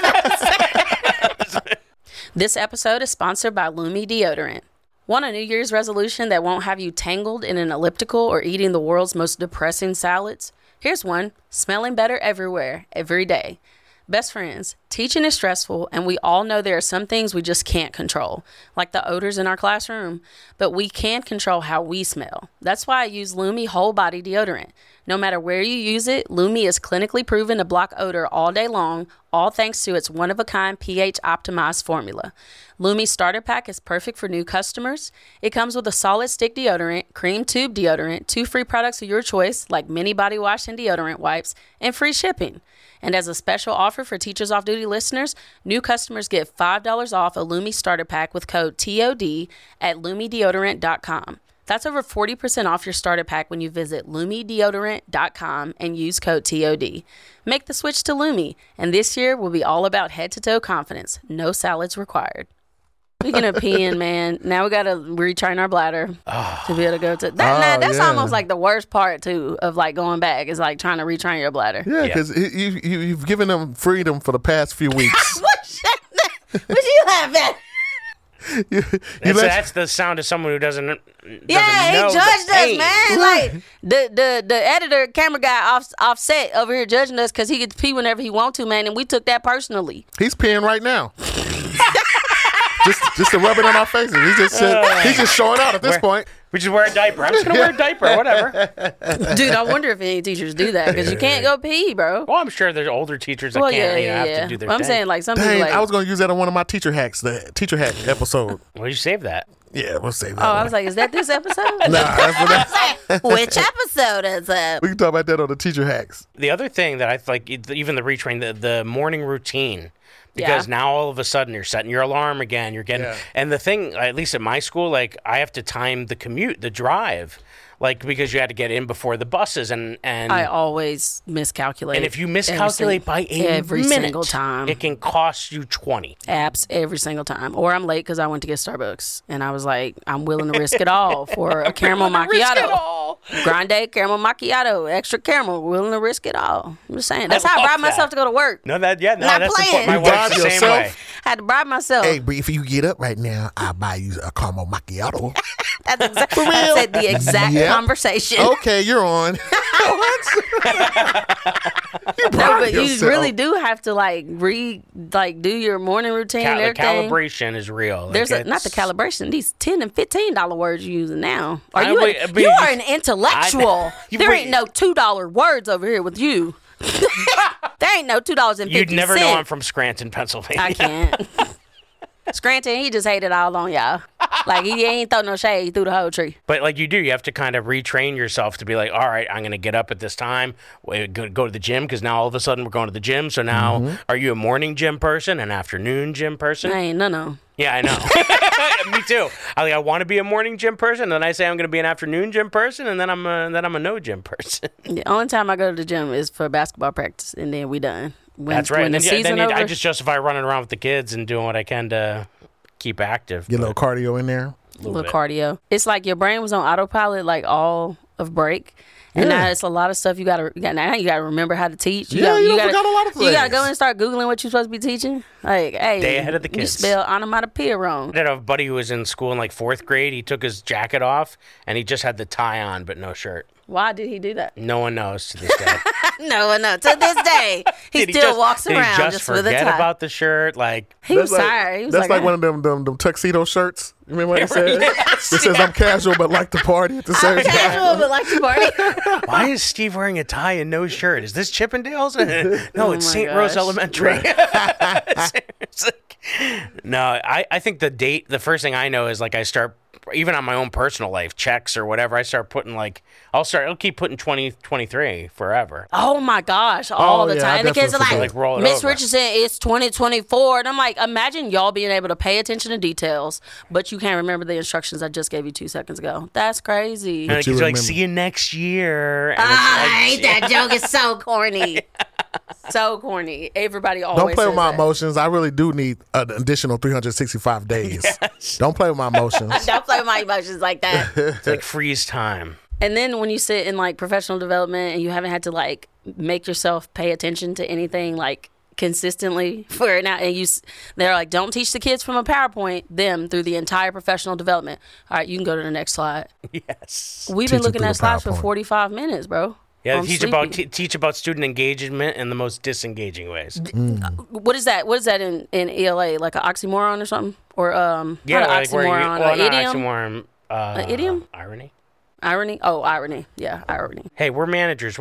S1: This episode is sponsored by Lumi Deodorant. Want a New Year's resolution that won't have you tangled in an elliptical or eating the world's most depressing salads? Here's one: smelling better everywhere, every day. Best friends, teaching is stressful, and we all know there are some things we just can't control, like the odors in our classroom, but we can control how we smell. That's why I use Lumi Whole Body Deodorant. No matter where you use it, Lumi is clinically proven to block odor all day long, all thanks to its one-of-a-kind pH-optimized formula. Lumi Starter Pack is perfect for new customers. It comes with a solid stick deodorant, cream tube deodorant, 2 free products of your choice, like mini body wash and deodorant wipes, and free shipping. And as a special offer for Teachers Off Duty listeners, new customers get $5 off a Lumi Starter Pack with code TOD at LumiDeodorant.com. That's over 40% off your starter pack when you visit LumiDeodorant.com and use code TOD. Make the switch to Lumi, and this year will be all about head-to-toe confidence. No salads required. Speaking of peeing, man, now we got to retrain our bladder to be able to go to... That's
S2: yeah.
S1: almost like the worst part, too, of like going back is like trying to retrain your bladder.
S2: Yeah, because you've given them freedom for the past few weeks.
S1: What you laughing?
S3: That's the sound of someone who doesn't
S1: Yeah,
S3: know
S1: he
S3: the
S1: judged us,
S3: pain.
S1: man. Like the editor, camera guy offset over here judging us because he gets to pee whenever he want to, man, and we took that personally.
S2: He's peeing right now. just to rub it on our faces. He's just showing out at this point.
S3: We just wear a diaper. I'm just gonna wear a diaper, whatever.
S1: Dude, I wonder if any teachers do that because you can't go pee, bro.
S3: Well, I'm sure there's older teachers that
S1: Well,
S3: can't
S1: yeah.
S3: have to do their
S1: I'm
S3: thing.
S1: saying like some
S2: Dang,
S1: people like.
S2: I was going to use that on one of my teacher hacks, the teacher hack episode.
S3: Well, you save that.
S2: Yeah, we'll save that.
S1: Oh,
S2: one.
S1: I was like, is that this episode?
S2: Nah, that's
S1: Which episode is it?
S2: we can talk about that on the teacher hacks.
S3: The other thing that I like, even the retrain, the morning routine, because now all of a sudden you're setting your alarm again. You're getting, and the thing, at least at my school, like I have to time the commute, the drive, like because you had to get in before the buses, and
S1: I always miscalculate.
S3: and if you miscalculate by
S1: every
S3: minute,
S1: single time,
S3: it can cost you 20.
S1: apps every single time. Or I'm late because I went to get Starbucks and I was like, I'm willing to risk it all for a caramel macchiato. Grande caramel macchiato, extra caramel, willing to risk it all. I'm just saying. That's how I
S3: love
S1: bribe myself
S3: that.
S1: to go to work.
S3: No,
S1: Not
S3: that's
S1: playing.
S3: important. My
S1: You
S3: wife's the
S2: bribe
S3: same way.
S2: yourself?
S1: Had to bribe myself.
S2: Hey, but if you get up right now, I'll buy you a caramel macchiato.
S1: That's exactly. I said the exact
S2: Yep.
S1: conversation.
S2: Okay, you're on. You
S1: No,
S2: bribe
S1: but you
S2: yourself.
S1: really do have to do your morning routine and
S3: The
S1: everything.
S3: calibration is real. Like,
S1: There's not the
S3: it's-
S1: calibration. These $10 and $15 words you're using now. Are
S3: I
S1: you?
S3: wait, but
S1: You
S3: you-
S1: are an intellectual.
S3: You
S1: There
S3: wait.
S1: ain't no $2 words over here with you. There ain't no $2.50.
S3: You'd never know I'm from Scranton, Pennsylvania.
S1: I can't. Scranton, he just hated all on y'all. Like he ain't throw no shade through the whole tree.
S3: But like you do, you have to kind of retrain yourself to be like, all right, I'm going to get up at this time, go to the gym, because now all of a sudden we're going to the gym. So now, are you a morning gym person, an afternoon gym person?
S1: I ain't no.
S3: Yeah, I know. Me too. I want to be a morning gym person, and I say I'm going to be an afternoon gym person, and then I'm a no gym person.
S1: The only time I go to the gym is for basketball practice, and then we done. When,
S3: That's right.
S1: When the
S3: And then,
S1: season over,
S3: I just justify running around with the kids and doing what I can to keep active.
S2: Get a little cardio in there.
S1: little
S3: bit.
S1: cardio. It's like your brain was on autopilot like all of break. And now it's a lot of stuff you gotta remember how to teach.
S2: You
S1: gotta
S2: forgot a lot of things.
S1: You gotta go and start Googling what you're supposed to be teaching. Like, hey,
S3: Day ahead of the
S1: you
S3: kids.
S1: spell onomatopoeia wrong.
S3: I had a buddy who was in school in like 4th grade. He took his jacket off and he just had the tie on but no shirt.
S1: Why did he do that?
S3: No one knows to this day.
S1: No. To this day, he
S3: Did
S1: still walks
S3: did
S1: around
S3: he just
S1: with a
S3: forget
S1: tie.
S3: about the shirt? Like,
S1: He was tired. He was
S2: That's like
S1: "Ah."
S2: one of them tuxedo shirts. You remember what he said? It says, I'm casual but like to party at the same
S1: I'm
S2: time.
S1: casual, but like to party.
S3: why is Steve wearing a tie and no shirt? Is this Chippendales? No, it's
S1: my
S3: St. Rose
S1: gosh.
S3: Elementary. It's like- no, I think the first thing I know is like I start, even on my own personal life, checks or whatever, I start putting like, I'll keep putting 2023 forever.
S1: Oh my gosh, all
S2: Oh,
S1: the
S2: yeah,
S1: time.
S2: I
S1: And the kids are
S2: definitely
S1: like,
S3: forget. Like, roll it
S1: Miss
S3: over.
S1: Richardson, it's 2024. And I'm like, imagine y'all being able to pay attention to details, but you can't remember the instructions I just gave you 2 seconds ago. That's crazy.
S3: And the
S2: you
S3: kids are like,
S2: remember.
S3: see you next year. And
S1: I
S3: it's
S1: hate that joke. It's so corny. So corny. Everybody always
S2: Don't play with
S1: says
S2: my
S1: that.
S2: emotions. I really do need an additional 365 days. Don't play with my emotions.
S1: Don't play with my emotions like that.
S3: it's like freeze time.
S1: And then when you sit in like professional development and you haven't had to like make yourself pay attention to anything like consistently for now, and they're like, don't teach the kids from a PowerPoint them through the entire professional development. All right, you can go to the next slide.
S3: Yes.
S1: We've been
S2: Teach it
S1: looking
S2: through
S1: at
S2: the
S1: slides for
S2: PowerPoint.
S1: 45 minutes, bro.
S3: Yeah,
S1: I'm
S3: teach about student engagement in the most disengaging ways.
S1: What is that? What is that in ELA? Like an oxymoron or something? Or not an
S3: like where you,
S1: oxymoron,
S3: well,
S1: an
S3: not
S1: idiom?
S3: oxymoron,
S1: An idiom?
S3: irony.
S1: Irony? Oh, irony. Yeah, irony.
S3: Hey, we're managers. We're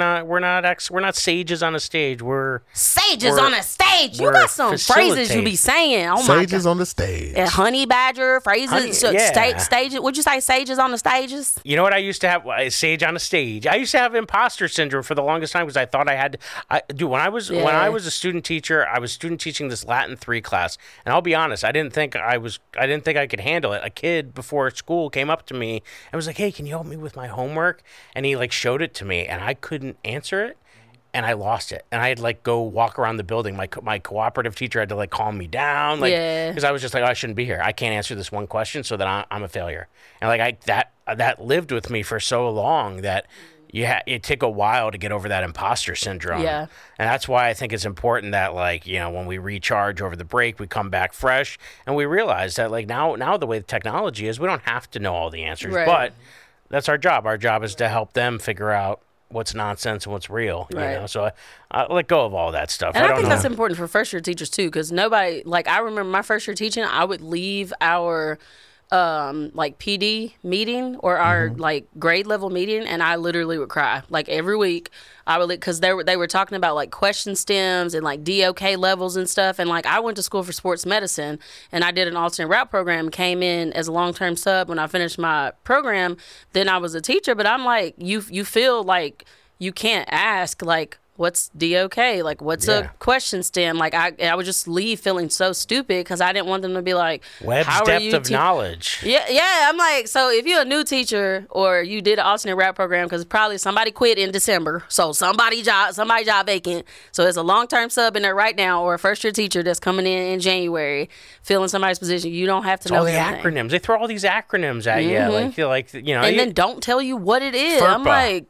S3: not sages on a stage. We're
S1: Sages
S3: We're-
S1: on a stage. You
S3: we're
S1: got some phrases you be
S3: facilitate.
S1: saying. Oh my
S2: Sages
S1: god.
S2: on the stage.
S1: And honey badger phrases.
S3: Honey-
S1: so
S3: yeah.
S1: Stages. Would you say sages on the stages?
S3: You know what I used to have? Sage on a stage. I used to have imposter syndrome for the longest time because I thought I had. When I was a student teacher, I was student teaching this Latin 3 class, and I'll be honest, I didn't think I could handle it. A kid before school came up to me and was like, "Hey, can you help me with my homework?" And he like showed it to me, and I couldn't answer it. And I lost it, and I had like go walk around the building. My cooperative teacher had to like calm me down, like
S1: Yeah.
S3: because I was just like, oh, I shouldn't be here. I can't answer this one question, so that I'm a failure. And like that lived with me for so long that it took a while to get over that imposter syndrome.
S1: Yeah.
S3: And that's why I think it's important that like when we recharge over the break, we come back fresh, and we realize that like now the way the technology is, we don't have to know all the answers,
S1: Right.
S3: but that's our job. Our job is to help them figure out what's nonsense and what's real.
S1: Right.
S3: You know? So I let go of all that stuff.
S1: And I
S3: don't
S1: think
S3: know.
S1: that's important for first year teachers too, because nobody, like, I remember my first year teaching, I would leave our like PD meeting or our like grade level meeting, and I literally would cry. Like every week I would, because they were talking about like question stems and like DOK levels and stuff. And like I went to school for sports medicine, and I did an alternate route program, came in as a long-term sub. When I finished my program, then I was a teacher. But I'm like, you feel like you can't ask like, what's DOK? Like, what's
S3: Yeah.
S1: a question stem? Like, I would just leave feeling so stupid because I didn't want them to be like,
S3: Webb's
S1: how are
S3: depth
S1: you
S3: of knowledge.
S1: Yeah. I'm like, so if you're a new teacher or you did an alternate route program, because probably somebody quit in December, so somebody job vacant, so it's a long-term sub in there right now, or a first-year teacher that's coming in January, filling somebody's position. You don't have to know
S3: All the
S1: everything.
S3: acronyms. They throw all these acronyms at you. Like
S1: And then don't tell you what it is. I'm
S3: FERPA.
S1: like,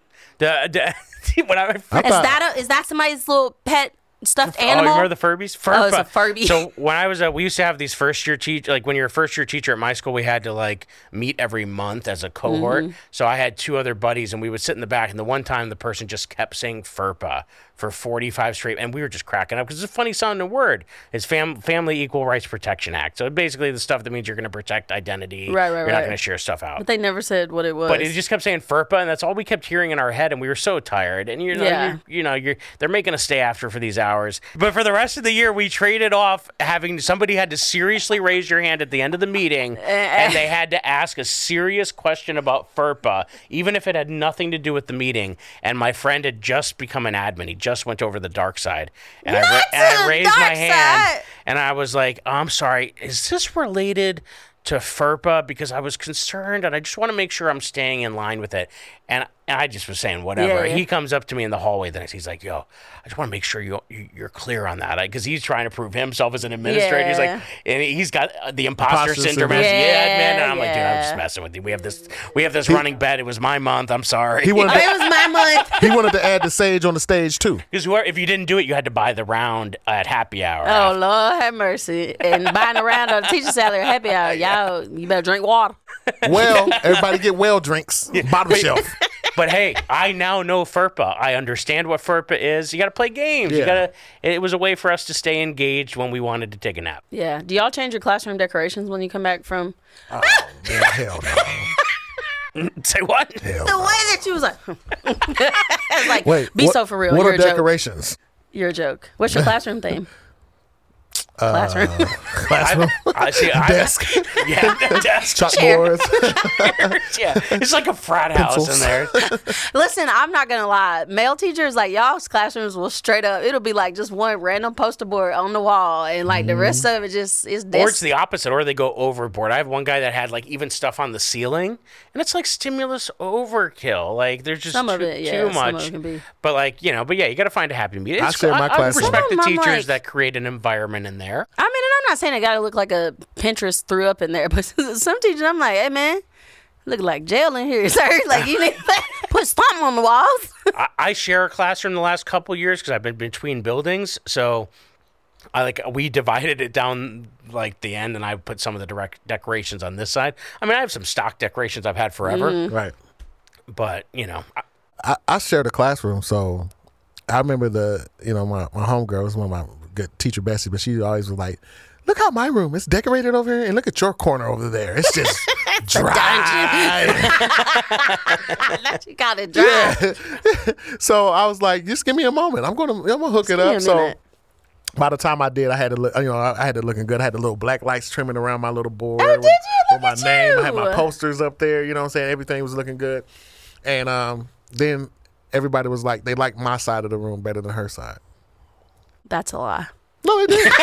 S3: when I
S1: is that somebody's little pet stuffed
S3: Oh,
S1: animal?
S3: you remember the Furbies?
S1: Oh, it's a Furby.
S3: So when I was, we used to have these first year teach, like when you're a first year teacher at my school, we had to like meet every month as a cohort. So I had 2 other buddies, and we would sit in the back. And the one time the person just kept saying FERPA for 45 straight, and we were just cracking up because it's a funny sounding word. It's Family Equal Rights Protection Act. So basically the stuff that means you're going to protect identity.
S1: Right,
S3: You're not
S1: right.
S3: going to share stuff out.
S1: But they never said what it was.
S3: But it just kept saying FERPA, and that's all we kept hearing in our head, and we were so tired. And they're making us stay after for these hours. But for the rest of the year, we traded off having somebody had to seriously raise your hand at the end of the meeting, and they had to ask a serious question about FERPA, even if it had nothing to do with the meeting. And my friend had just become an admin; he just went over the dark side, and I raised my hand, and I was like, oh, "I'm sorry, is this related to FERPA? Because I was concerned, and I just want to make sure I'm staying in line with it." And And I just was saying whatever.
S1: Yeah.
S3: He comes up to me in the hallway the next. He's like, "Yo, I just want to make sure you're clear on that," because he's trying to prove himself as an administrator. He's
S1: Yeah.
S3: like, and he's got the imposter syndrome.
S2: syndrome.
S3: Man. And I'm like, dude, I'm
S1: Yeah.
S3: just messing with you. We have this running bet. It was my month. I'm sorry.
S2: He wanted
S1: Oh, it was my month.
S2: he wanted to add the sage on the stage too.
S3: Because if you didn't do it, you had to buy the round at happy hour.
S1: Oh, Lord have mercy. And buying around on a teacher salary at happy hour, y'all, you better drink water.
S2: Well, everybody get well drinks. Bottom shelf.
S3: But hey, I now know FERPA. I understand what FERPA is. You got to play games.
S2: Yeah.
S3: It was a way for us to stay engaged when we wanted to take a nap.
S1: Yeah. Do y'all change your classroom decorations when you come back from
S2: Oh, man, hell no.
S3: Say what?
S2: Hell
S1: the
S2: no.
S1: way that you was like, it's like,
S2: Wait,
S1: be
S2: what-
S1: so for real.
S2: What
S1: You're
S2: are
S1: a joke.
S2: decorations?
S1: You're a joke. What's your classroom theme? Classroom.
S2: Classroom,
S3: Desk. Yeah, desk.
S2: chalkboards.
S3: Yeah, it's like a frat house
S2: Pencils.
S3: in there.
S1: Listen, I'm not gonna lie. Male teachers, like y'all's classrooms will straight up. It'll be like just one random poster board on the wall, and like the rest of it just is.
S3: Or it's the opposite, or they go overboard. I have one guy that had like even stuff on the ceiling, and it's like stimulus overkill. Like there's just
S1: Some of
S3: too,
S1: it, yeah,
S3: too
S1: some of
S3: much.
S1: it can be.
S3: But like you got to find a happy medium.
S2: I share my
S3: I
S2: classroom.
S3: respect the
S1: Some of 'em I'm
S3: teachers
S1: like-
S3: that create an environment in there.
S1: I mean, and I'm not saying it gotta look like a Pinterest threw up in there, but some teachers, I'm like, hey man, look like jail in here, sir. Like you need to put something on the walls.
S3: I share a classroom the last couple years because I've been between buildings, so we divided it down like the end, and I put some of the direct decorations on this side. I mean, I have some stock decorations I've had forever,
S2: Right.
S3: but
S2: I shared a classroom, so I remember my homegirl was one of my good teacher Bessie, but she always was like, "Look how my room is decorated over here, and look at your corner over there. It's just dry."
S1: She got it dry.
S2: So I was like, "Just give me a moment. I'm gonna hook it
S1: give me
S2: up."
S1: a
S2: So
S1: minute.
S2: by the time I did, I had to look. I had it looking good. I had the little black lights trimming around my little board.
S1: Oh, did you?
S2: With
S1: Look
S2: my
S1: at
S2: name. I had my
S1: you.
S2: posters up there. You know what I'm saying? Everything was looking good. And then everybody was like, they liked my side of the room better than her side.
S1: That's a lie.
S2: No, they did.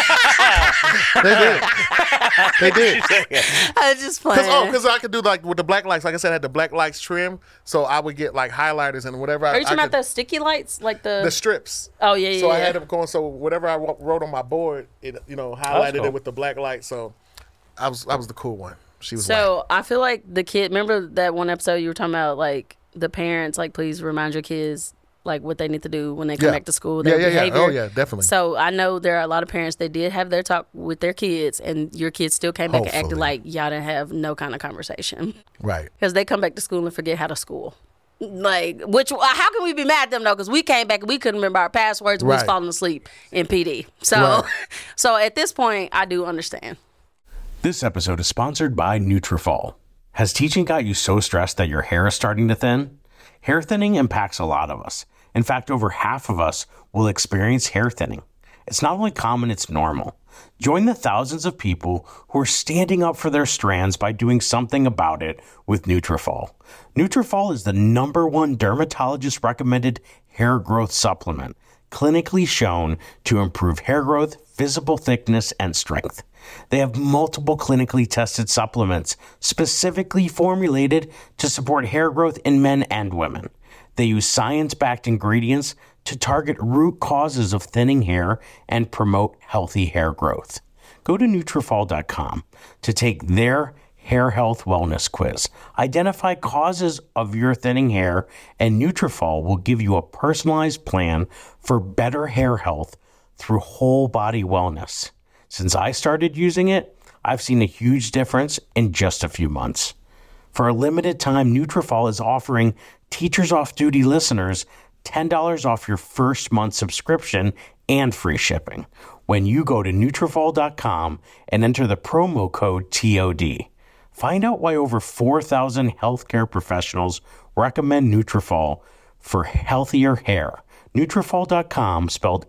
S2: They did. They did.
S1: I was just playing.
S2: Because I could do like with the black lights. Like I said, I had the black lights trim, so I would get like highlighters and whatever.
S1: Are you
S2: I
S1: talking about
S2: could,
S1: those sticky lights, like
S2: the strips?
S1: Oh yeah, yeah.
S2: So I
S1: yeah.
S2: had them going. So whatever I wrote on my board, it highlighted
S3: cool.
S2: it with the black light. So I was the cool one. She was.
S1: So I feel like the kid. Remember that one episode you were talking about, like the parents, like please remind your kids like what they need to do when they come
S2: Yeah.
S1: back to school. Their
S2: Yeah.
S1: behavior.
S2: Oh yeah, definitely.
S1: So I know there are a lot of parents that did have their talk with their kids, and your kids still came back and acted
S2: Hopefully.
S1: like y'all didn't have no kind of conversation
S2: Right.
S1: because they come back to school and forget how to school. Like, how can we be mad at them though? Because we came back and we couldn't remember our passwords. And we was
S2: Right.
S1: falling asleep in PD. So,
S2: Right.
S1: so at this point, I do understand.
S4: This episode is sponsored by Nutrafol. Has teaching got you so stressed that your hair is starting to thin? Hair thinning impacts a lot of us. In fact, over half of us will experience hair thinning. It's not only common, it's normal. Join the thousands of people who are standing up for their strands by doing something about it with Nutrafol. Nutrafol is the #1 dermatologist recommended hair growth supplement, clinically shown to improve hair growth, visible thickness, and strength. They have multiple clinically tested supplements specifically formulated to support hair growth in men and women. They use science-backed ingredients to target root causes of thinning hair and promote healthy hair growth. Go to Nutrafol.com to take their hair health wellness quiz. Identify causes of your thinning hair, and Nutrafol will give you a personalized plan for better hair health through whole body wellness. Since I started using it, I've seen a huge difference in just a few months. For a limited time, Nutrafol is offering Teachers Off Duty listeners $10 off your first month subscription and free shipping when you go to Nutrafol.com and enter the promo code TOD. Find out why over 4,000 healthcare professionals recommend Nutrafol for healthier hair. Nutrafol.com, spelled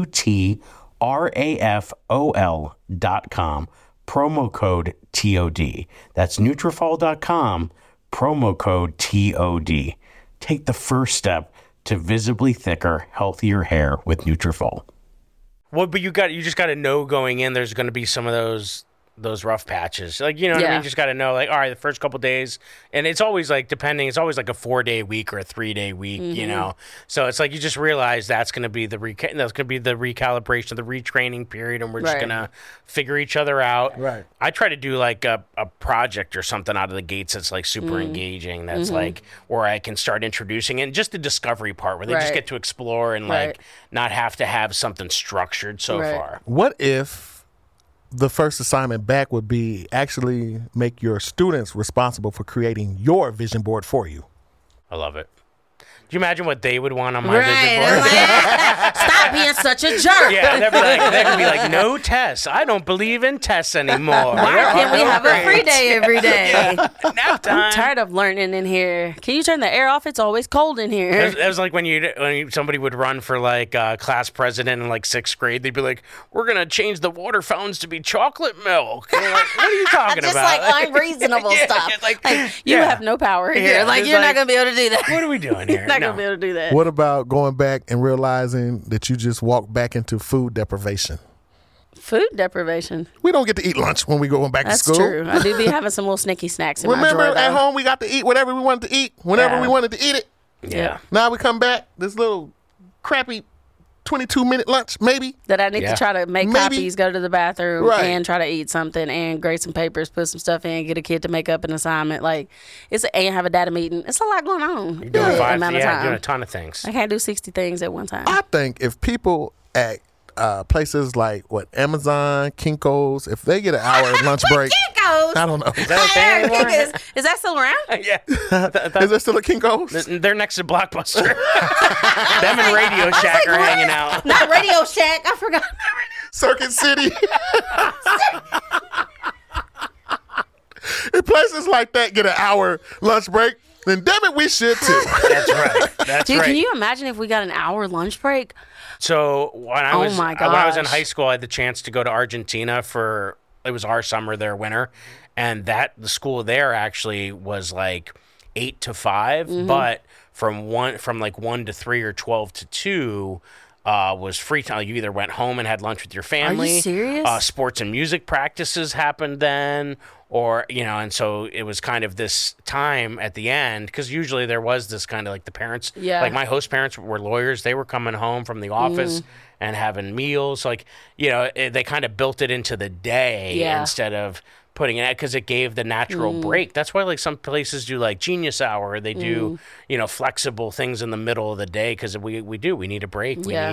S4: Nutrafol.com, promo code TOD. That's Nutrafol.com, promo code TOD. Take the first step to visibly thicker, healthier hair with Nutrafol.
S3: Well, but you just got to know going in. There's going to be some of those those rough patches. Like, you know what I
S1: Yeah.
S3: mean? Just got to know, like, all right, the first couple days, and it's always like it's always like a 4-day week or a 3-day week, you know? So it's like, you just realize that's going to be the recalibration, the retraining period, and we're just
S1: Right.
S3: going to figure each other out.
S2: Right.
S3: I try to do like a project or something out of the gates that's like super engaging. That's like, where I can start introducing it, and just the discovery part where they just
S1: Right.
S3: get to explore and
S1: Right.
S3: like not have to have something structured so
S1: Right.
S3: far.
S2: What if the first assignment back would be actually make your students responsible for creating your vision board for you?
S3: I love it. Do you imagine what they would want on my vision
S1: Right.
S3: board?
S1: Like, stop being such a jerk.
S3: Yeah, they'd be like, no tests. I don't believe in tests anymore.
S1: Why can't we have a free day every day?
S3: Nap time.
S1: I'm tired of learning in here. Can you turn the air off? It's always cold in here.
S3: It was like when somebody would run for like class president in like 6th grade. They'd be like, "We're gonna change the water fountains to be chocolate milk." And you're like, what are you talking
S1: Just
S3: about?
S1: like unreasonable
S3: Yeah,
S1: stuff.
S3: yeah, like,
S1: you
S3: yeah.
S1: have no power here.
S3: Yeah,
S1: like
S3: it's
S1: you're
S3: like,
S1: not gonna be able to do that.
S3: What are we doing here?
S1: You're not
S3: No.
S1: gonna be able to do that.
S2: What about going back and realizing that you just walked back into food deprivation?
S1: Food deprivation.
S2: We don't get to eat lunch when we go back
S1: That's
S2: to school.
S1: true. I do be having some little snicky snacks in my
S2: Remember,
S1: drawer.
S2: at
S1: though.
S2: home we got to eat whatever we wanted to eat whenever
S1: Yeah.
S2: we wanted to eat it.
S3: Yeah.
S2: Now we come back, this little crappy 22-minute lunch, maybe.
S1: That I need
S3: Yeah.
S1: to try to make
S2: Maybe.
S1: copies, go to the bathroom,
S2: Right.
S1: and try to eat something, and grade some papers, put some stuff in, get a kid to make up an assignment. Like and have a data meeting. It's a lot going on.
S3: You're doing
S1: in that amount of
S3: doing
S1: time.
S3: a ton of things.
S1: I can't do 60 things at one time.
S2: I think if people at places like Amazon, Kinko's, if they get an hour lunch break,
S1: Kinko's.
S2: I don't know.
S3: Is that a thing anymore?
S1: Is that still around?
S3: Yeah.
S2: Is there still a Kinko's?
S3: They're next to Blockbuster. Them and Radio Shack are hanging out.
S1: Not Radio Shack. I forgot.
S2: Circuit City. If places like that get an hour lunch break, then damn it, we should too.
S3: That's right. That's
S1: Dude,
S3: right.
S1: can you imagine if we got an hour lunch break?
S3: So when I
S1: Oh
S3: was
S1: my
S3: when I was in
S1: gosh.
S3: high school, I had the chance to go to Argentina for it was our summer, their winter, and the school there actually was like 8 to 5,
S1: Mm-hmm.
S3: but from 1 to 3 or 12 to 2. Was free time. You either went home and had lunch with your family.
S1: serious?
S3: Sports and music practices happened then, or and so it was kind of this time at the end because usually there was this kind of like the parents.
S1: Yeah.
S3: Like my host parents were lawyers. They were coming home from the office and having meals. Like they kind of built it into the day
S1: Yeah.
S3: instead of putting it because it gave the natural break. That's why like some places do like Genius Hour. Or they do flexible things in the middle of the day because we need a break.
S1: Yeah.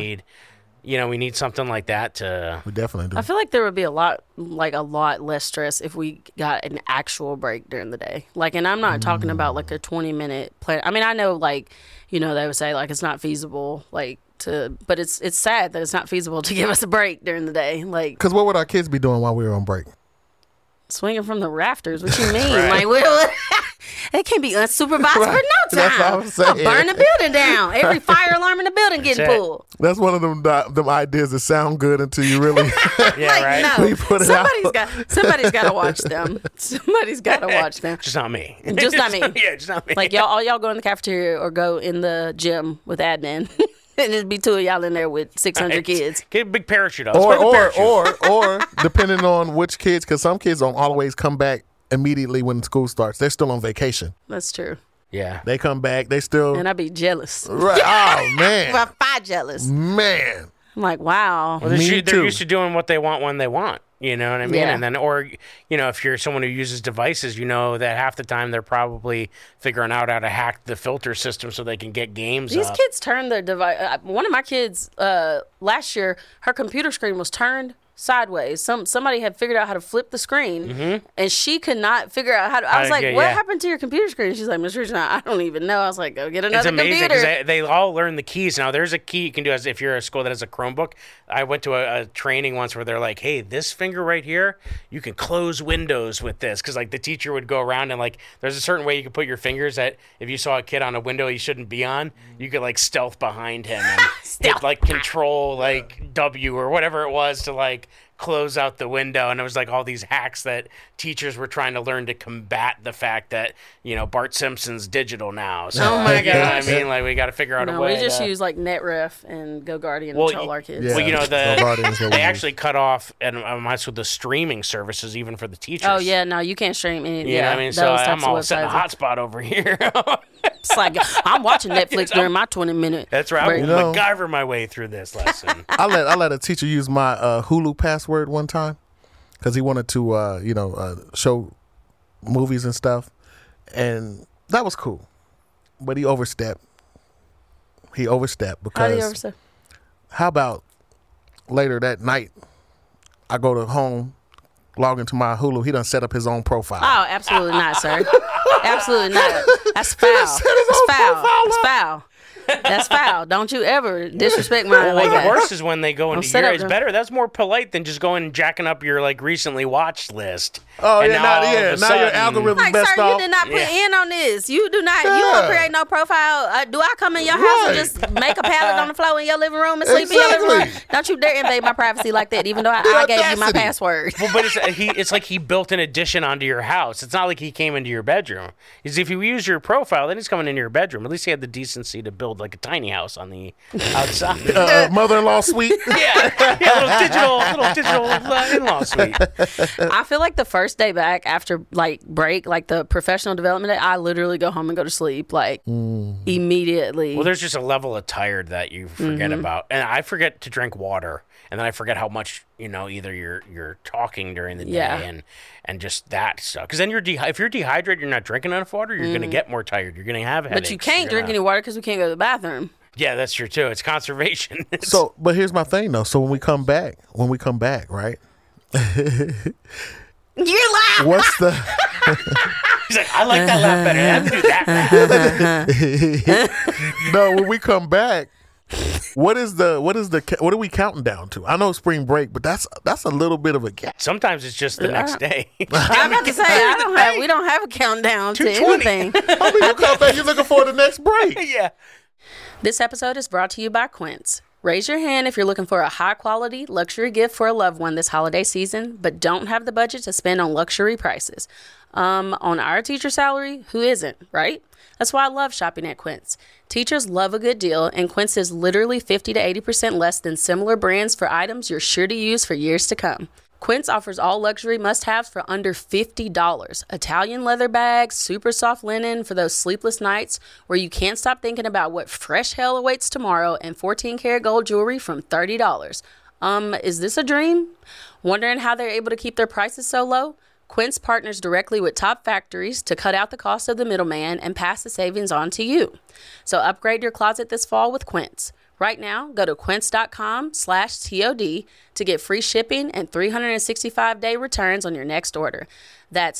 S3: We need something like that to.
S2: We definitely do.
S1: I feel like there would be a lot less stress if we got an actual break during the day. Like, and I'm not talking about like a 20-minute plan. I mean, I know they would say like it's not feasible, but it's sad that it's not feasible to give us a break during the day. Like
S2: Because what would our kids be doing while we were on break?
S1: swinging from the rafters. What you mean?
S3: Right.
S1: Like, it can't be unsupervised for no
S2: That's
S1: time.
S2: all I'm saying.
S1: I'll burn the building down. Every fire alarm in the building getting
S3: it.
S1: pulled.
S2: That's one of them ideas that sound good until you really.
S3: Yeah,
S1: Like,
S3: right.
S1: no.
S2: We put it out.
S1: Somebody's got to watch them. Somebody's got to watch them.
S3: Just not me.
S1: Just not me.
S3: Yeah, just not me.
S1: Like all y'all go in the cafeteria or go in the gym with admin, and it'd be 2 of y'all in there with 600 kids.
S3: Get a big parachute up. Let's play the parachute.
S2: or depending on which kids, because some kids don't always come back immediately when school starts. They're still on vacation.
S1: That's true.
S3: Yeah.
S2: They come back. They still.
S1: And I'd be jealous.
S2: Right. Oh man.
S1: Well, jealous.
S2: Man.
S1: I'm like, wow.
S3: Well,
S2: Me
S3: they're
S2: too.
S3: used to doing what they want when they want. You know what I mean?
S1: Yeah.
S3: And then, or, if you're someone who uses devices, that half the time they're probably figuring out how to hack the filter system so they can get games
S1: These
S3: up.
S1: kids turn their device. One of my kids last year, her computer screen was turned sideways. Somebody had figured out how to flip the screen, and she could not figure out how to. I was like, "What happened to your computer screen?" She's like, "Miss Regina, I don't even know." I was like, "Go get another
S3: It's amazing
S1: computer."
S3: because they all learn the keys. Now, there's a key you can do as if you're a school that has a Chromebook. I went to a training once where they're like, hey, this finger right here, you can close windows with this. Because, like, the teacher would go around and, like, there's a certain way you can put your fingers that if you saw a kid on a window he shouldn't be on, you could, like, stealth behind him and hit, like, control, like, W or whatever it was to, like, clothes out the window, and it was like all these hacks that teachers were trying to learn to combat the fact that Bart Simpson's digital now. So,
S1: Oh my
S3: you know what I
S1: gosh.
S3: mean? Like we got to figure out a
S1: No,
S3: way.
S1: we just
S3: to,
S1: use like NetRef and GoGuardian
S3: Well,
S1: to troll our kids.
S2: Yeah.
S3: Well,
S2: Go Guardians, go
S3: they
S2: we
S3: actually cut off and with the streaming services even for the teachers.
S1: Oh yeah, no, you can't stream any.
S3: You know
S1: yeah,
S3: what I mean?
S1: those
S3: So
S1: types
S3: I'm
S1: of
S3: all setting a
S1: websites.
S3: hotspot over here.
S1: It's like I'm watching Netflix during my 20-minute.
S3: That's right.
S1: break.
S3: I will MacGyver my way through this lesson.
S2: I let a teacher use my Hulu password one time because he wanted to show movies and stuff, and that was cool. But he overstepped. because
S1: How do you ever say?
S2: how about later that night I go to home, log into my Hulu, he done set up his own profile.
S1: Oh, absolutely not, sir. Absolutely not. That's foul.
S2: set his
S1: That's
S2: own
S1: foul.
S2: profile
S1: That's
S2: up.
S1: foul. That's foul. Don't you ever disrespect mine like
S3: Well, the
S1: that.
S3: worst is when they go into
S1: set
S3: your.
S1: up
S3: It's
S1: the-
S3: better. That's more polite than just going and jacking up your recently watched list.
S2: Oh,
S3: And
S2: yeah,
S3: now
S2: now-
S3: all of
S2: yeah,
S3: a
S2: now your
S3: sudden-
S2: algorithm-
S1: Like,
S2: Best
S1: sir,
S2: off.
S1: you did not put
S3: Yeah.
S1: in on this. You do not. You
S2: Yeah.
S1: don't create no profile. Do I come in your house
S2: Right.
S1: and just make a pallet on the floor in your living room and sleep in your living room?
S2: Exactly.
S1: Don't you dare invade my privacy like that. Even though I gave you my
S2: audacity.
S1: password.
S3: Well, but it's like he built an addition onto your house. It's not like he came into your bedroom. Is if you use your profile, then he's coming into your bedroom. At least he had the decency to build like a tiny house on the outside.
S2: Mother-in-law suite.
S3: yeah, little digital in-law suite.
S1: I feel like the first day back after like break, like the professional development day, I literally go home and go to sleep like immediately.
S3: Well, there's just a level of tired that you forget about, and I forget to drink water, and then I forget how much either you're talking during the day
S1: Yeah.
S3: and just that stuff. Because then if you're dehydrated, you're not drinking enough water, you're gonna get more tired. You're gonna have headaches.
S1: But you can't
S3: You're
S1: drink
S3: gonna-
S1: any water because we can't go to the bathroom.
S3: Yeah, that's true too. It's conservation.
S2: So, but here's my thing though. So when we come back, right?
S1: You're loud.
S2: What's the
S3: He's like, I like that laugh better. I have to do that laugh.
S2: no? When we come back, what are we counting down to? I know spring break, but that's a little bit of a gap.
S3: Sometimes it's just the next day.
S1: I'm about to say we don't have a countdown to
S3: 2:20.
S1: anything.
S2: I mean, you come back, you're looking for the next break.
S3: yeah.
S1: This episode is brought to you by Quince. Raise your hand if you're looking for a high-quality luxury gift for a loved one this holiday season, but don't have the budget to spend on luxury prices. On our teacher salary, who isn't, right? That's why I love shopping at Quince. Teachers love a good deal, and Quince is literally 50 to 80% less than similar brands for items you're sure to use for years to come. Quince offers all luxury must-haves for under $50. Italian leather bags, super soft linen for those sleepless nights where you can't stop thinking about what fresh hell awaits tomorrow, and 14-karat gold jewelry from $30. Is this a dream? Wondering how they're able to keep their prices so low? Quince partners directly with top factories to cut out the cost of the middleman and pass the savings on to you. So upgrade your closet this fall with Quince. Right now, go to quince.com/TOD to get free shipping and 365-day returns on your next order. That's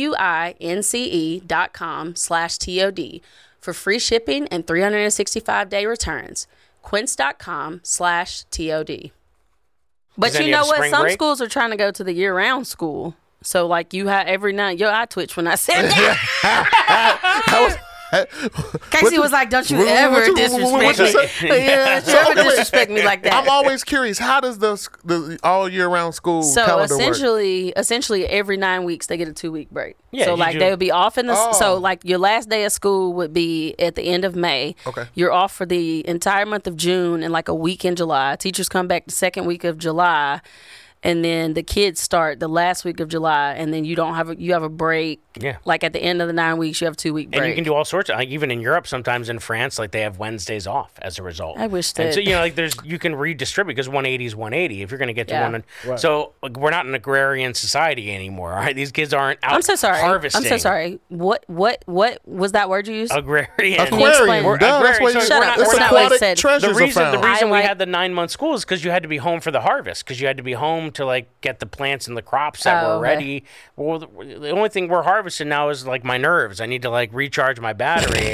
S1: QUINCE.com/TOD for free shipping and 365-day returns. Quince.com/TOD. But
S3: then
S1: you
S3: you
S1: know
S3: have
S1: what?
S3: spring
S1: Some
S3: break?
S1: schools are trying to go to the year-round school. So, like, you have every night. Your eye twitch when I said that. Casey was like, "Don't you
S2: what
S1: ever
S2: you
S1: disrespect me?
S2: say?
S1: Yeah, don't you ever disrespect me like that."
S2: I'm always curious. How does the all year round school
S1: So
S2: calendar work?
S1: essentially, every 9 weeks they get a 2-week break.
S3: Yeah,
S1: so
S3: you
S1: like
S3: do-
S1: they would be off in the
S2: Oh.
S1: so like your last day of school would be at the end of May.
S2: Okay.
S1: You're off for the entire month of June and like a week in July. Teachers come back the second week of July. And then the kids start the last week of July, and then you have a break.
S3: Yeah.
S1: Like at the end of the 9 weeks, you have a 2-week break.
S3: And you can do all sorts of, like even in Europe, sometimes in France, like they have Wednesdays off as a result.
S1: I wish
S3: And
S1: that-
S3: so like you can redistribute because 180 is 180 if you're going to get to
S1: Yeah.
S3: one. So like, we're not an agrarian society anymore. All right, these kids aren't out.
S1: I'm so sorry.
S3: Harvesting.
S1: I'm so sorry. What was that word you used?
S3: Agrarian.
S1: Can you
S2: Aquarium.
S1: explain?
S2: Duh, that's
S3: Agrarian.
S2: why
S3: So
S2: you-
S1: Shut up.
S2: it's
S1: That's not what I
S2: aquatic
S1: said.
S2: treasures
S3: The
S2: are
S3: reason
S2: found.
S3: we
S1: like-
S3: had the 9-month school is because you had to be home for the harvest because you had to be home to like get the plants and the crops that
S1: Oh,
S3: were
S1: okay.
S3: ready. Well, the only thing we're harvesting now is like my nerves. I need to like recharge my battery.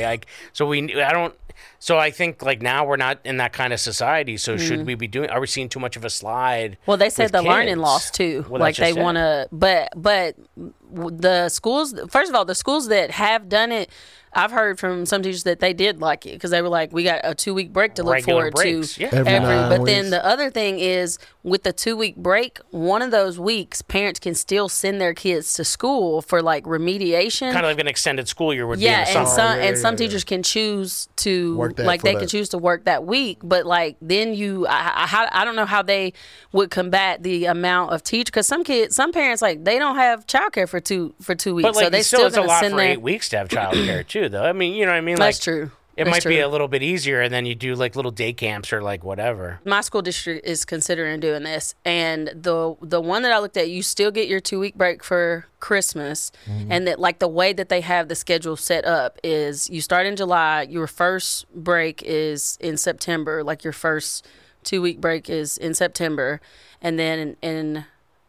S3: So I think like now we're not in that kind of society. So should we be doing? Are we seeing too much of a slide?
S1: Well, they said
S3: with
S1: the learning
S3: kids?
S1: loss too.
S3: Well,
S1: like
S3: that's
S1: they
S3: just it.
S1: want to, but the schools. First of all, the schools that have done it, I've heard from some teachers that they did like it because they were like, we got a 2-week break to look
S3: Regular
S1: forward
S3: breaks,
S1: to.
S3: yeah.
S2: Every 9
S1: But
S2: weeks.
S1: then the other thing is with the 2-week break, one of those weeks, parents can still send their kids to school for like remediation.
S3: Kind of like an extended school year would be in
S1: Yeah,
S3: the
S1: and
S3: summer.
S1: some teachers can choose to
S2: Work that
S1: like
S2: for
S1: they
S2: that.
S1: can choose to work that week, but like then I don't know how they would combat the amount of teachers because some parents like they don't have childcare for 2 weeks,
S3: But like,
S1: so they
S3: still,
S1: still
S3: it's a
S1: gonna
S3: lot
S1: send
S3: for
S1: their.
S3: 8 weeks to have childcare too, though. I mean, you know what I mean?
S1: That's
S3: Like,
S1: true.
S3: It
S1: That's
S3: might be
S1: true.
S3: a little bit easier, and then you do like little day camps or like whatever.
S1: My school district is considering doing this, and the one that I looked at, you still get your 2-week break for Christmas, and that like the way that they have the schedule set up is you start in July, your first break is in September, like your first 2-week break is in September, and then in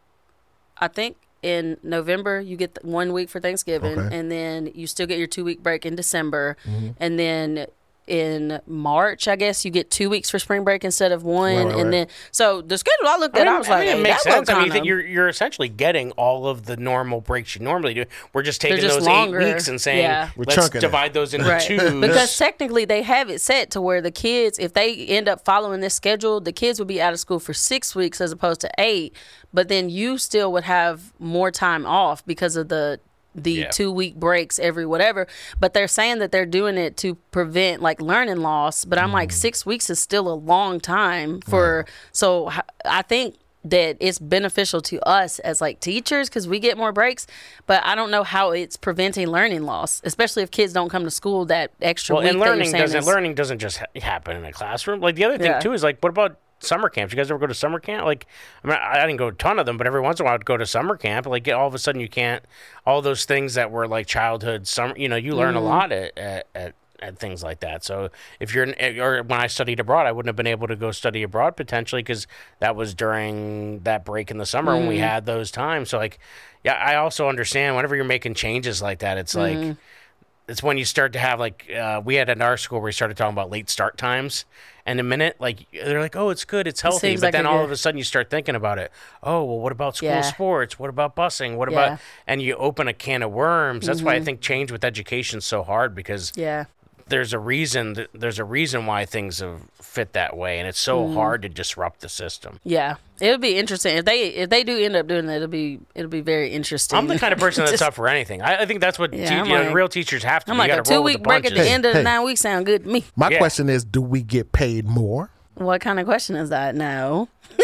S1: I think in November you get 1 week for Thanksgiving,
S2: Okay.
S1: and then you still get your 2-week break in December, and then in March, I guess you get 2 weeks for spring break instead of one,
S2: Right.
S1: and then so the schedule I looked at, I was like,
S3: it
S1: hey,
S3: makes
S1: that looked
S3: sense. I mean,
S1: kinda-
S3: you're essentially getting all of the normal breaks you normally do. We're just taking
S1: just
S3: those
S1: longer.
S3: 8 weeks and saying,
S1: Yeah.
S2: We're
S3: let's
S2: chunking it.
S3: divide those into
S1: Right.
S3: twos.
S1: Because technically they have it set to where the kids, if they end up following this schedule, the kids would be out of school for 6 weeks as opposed to 8. But then you still would have more time off because of the
S3: Yeah.
S1: 2-week breaks every whatever. But they're saying that they're doing it to prevent like learning loss. But I'm like 6 weeks is still a long time for. So I think that it's beneficial to us as like teachers because we get more breaks, but I don't know how it's preventing learning loss, especially if kids don't come to school that extra
S3: well,
S1: week.
S3: and
S1: that you're
S3: learning
S1: saying
S3: doesn't
S1: is-
S3: learning doesn't just happen in a classroom. Like the other thing
S1: Yeah.
S3: too is like, what about summer camps? You guys ever go to summer camp? Like, I mean, I didn't go to a ton of them, but every once in a while I'd go to summer camp. Like, all of a sudden you can't. All those things that were like childhood summer, you know, you learn a lot at things like that. So if you're, or when I studied abroad, I wouldn't have been able to go study abroad potentially because that was during that break in the summer when we had those times. So like, yeah, I also understand whenever you're making changes like that, it's like. It's when you start to have like we had at our school where we started talking about late start times, and the minute like they're like, oh, it's good, it's healthy,
S1: seems
S3: but
S1: like
S3: then
S1: a
S3: all
S1: good-
S3: of a sudden you start thinking about it. Oh, well, what about school
S1: Yeah.
S3: sports? What about busing? What
S1: Yeah.
S3: about and you open a can of worms. That's why I think change with education is so hard because
S1: Yeah.
S3: there's a reason why things have fit that way, and it's so hard to disrupt the system.
S1: Yeah. It'll be interesting if they do end up doing that. It'll be very interesting.
S3: I'm the kind of person that's
S1: Just-
S3: up for anything. I think that's what
S1: Yeah, I'm
S3: you know,
S1: like-
S3: real teachers have to.
S1: I'm
S3: do.
S1: like
S3: You
S1: a
S3: gotta roll with
S1: 2-week
S3: the
S1: break at the
S3: punches.
S1: end of the
S2: Hey.
S1: 9 weeks sound good to me.
S2: My
S3: Yeah.
S2: question is, do we get paid more?
S1: What kind of question is that? No.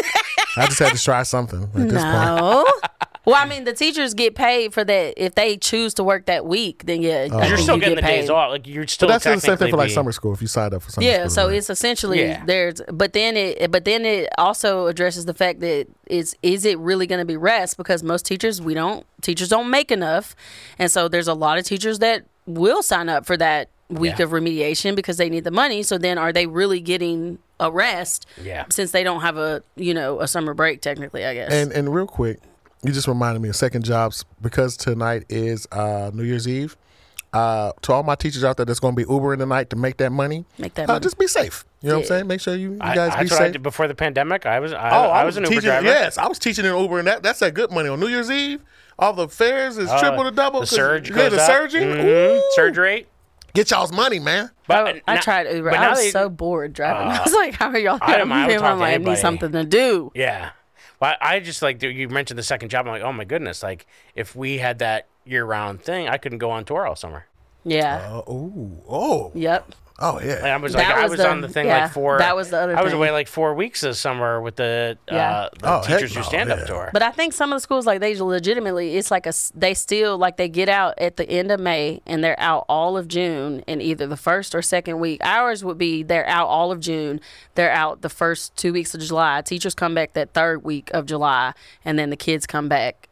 S2: I just had to try something at this point.
S1: No. Well, I mean, the teachers get paid for that. If they choose to work that week, then yeah, I
S3: You're
S1: think
S3: still
S1: you
S3: getting
S1: get
S3: the days
S1: paid.
S3: off. Like you're
S2: But
S3: still
S2: that's the same thing
S3: technically
S2: for like
S3: being-
S2: summer school if you signed up for summer
S1: Yeah,
S2: school.
S1: so
S2: right?
S1: it's essentially
S3: Yeah.
S1: there's, but then it also addresses the fact that is it really going to be rest because most teachers don't make enough, and so there's a lot of teachers that will sign up for that week
S3: Yeah.
S1: of remediation because they need the money. So then, are they really getting a rest?
S3: Yeah.
S1: Since they don't have a summer break technically, I guess.
S2: And real quick, you just reminded me of second jobs because tonight is New Year's Eve. To all my teachers out there that's going to be Ubering tonight to make that money,
S1: Make that money.
S2: just be safe. You know what I'm
S1: Yeah.
S2: saying? Make sure you guys
S3: That's
S2: be
S3: what I
S2: safe.
S3: did before the pandemic. I was
S2: I
S3: was an Uber
S2: teaching,
S3: driver.
S2: Yes, I was teaching in Uber, and that's that good money on New Year's Eve. All the fares is triple to double.
S3: The
S2: 'cause-
S3: surge
S2: yeah,
S3: goes
S2: the
S3: up.
S2: surging.
S3: Mhm.
S2: Ooh.
S3: Surge rate.
S2: Get y'all's money, man.
S3: But
S1: I
S3: now-
S1: tried Uber.
S3: but
S1: I
S3: now
S1: was
S3: they-
S1: so bored driving. I was like, "How are y'all?"
S3: I don't mind. I would talk
S1: I'm
S3: to
S1: like, I
S3: anybody.
S1: need something to do.
S3: Yeah. Well, I just like you mentioned the second job. I'm like, oh my goodness! Like if we had that year-round thing, I couldn't go on tour all summer.
S1: Yeah.
S2: Oh,
S1: Yep.
S2: oh yeah.
S3: Like, I was
S1: That
S3: like, I
S1: was
S3: was
S1: the-
S3: on the thing
S1: yeah,
S3: like 4.
S1: that was the other
S3: I was
S1: thing.
S3: away like 4 weeks this summer with the
S1: Yeah.
S2: Oh, heck
S3: teachers who
S2: no,
S3: stand up
S2: yeah.
S3: tour.
S1: But I think some of the schools, like they legitimately, it's like they still like they get out at the end of May and they're out all of June in either the first or second week. Ours would be they're out all of June, they're out the first 2 weeks of July. Teachers come back that third week of July, and then the kids come back,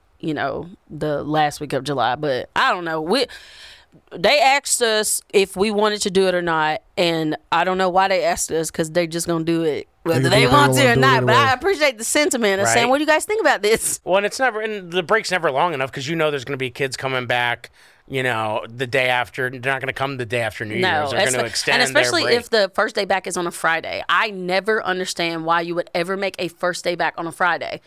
S1: the last week of July. But I don't know. They asked us if we wanted to do it or not, and I don't know why they asked us because they're just gonna do it whether they want to or not. But I appreciate the sentiment of saying,
S3: Right.
S1: "What do you guys think about this?"
S3: Well, and the break's never long enough because there's going to be kids coming back. The day after. They're not going to come the day after New Year's. They're going to extend
S1: and especially
S3: their break.
S1: if the first day back is on a Friday. I never understand why you would ever make a first day back on a Friday.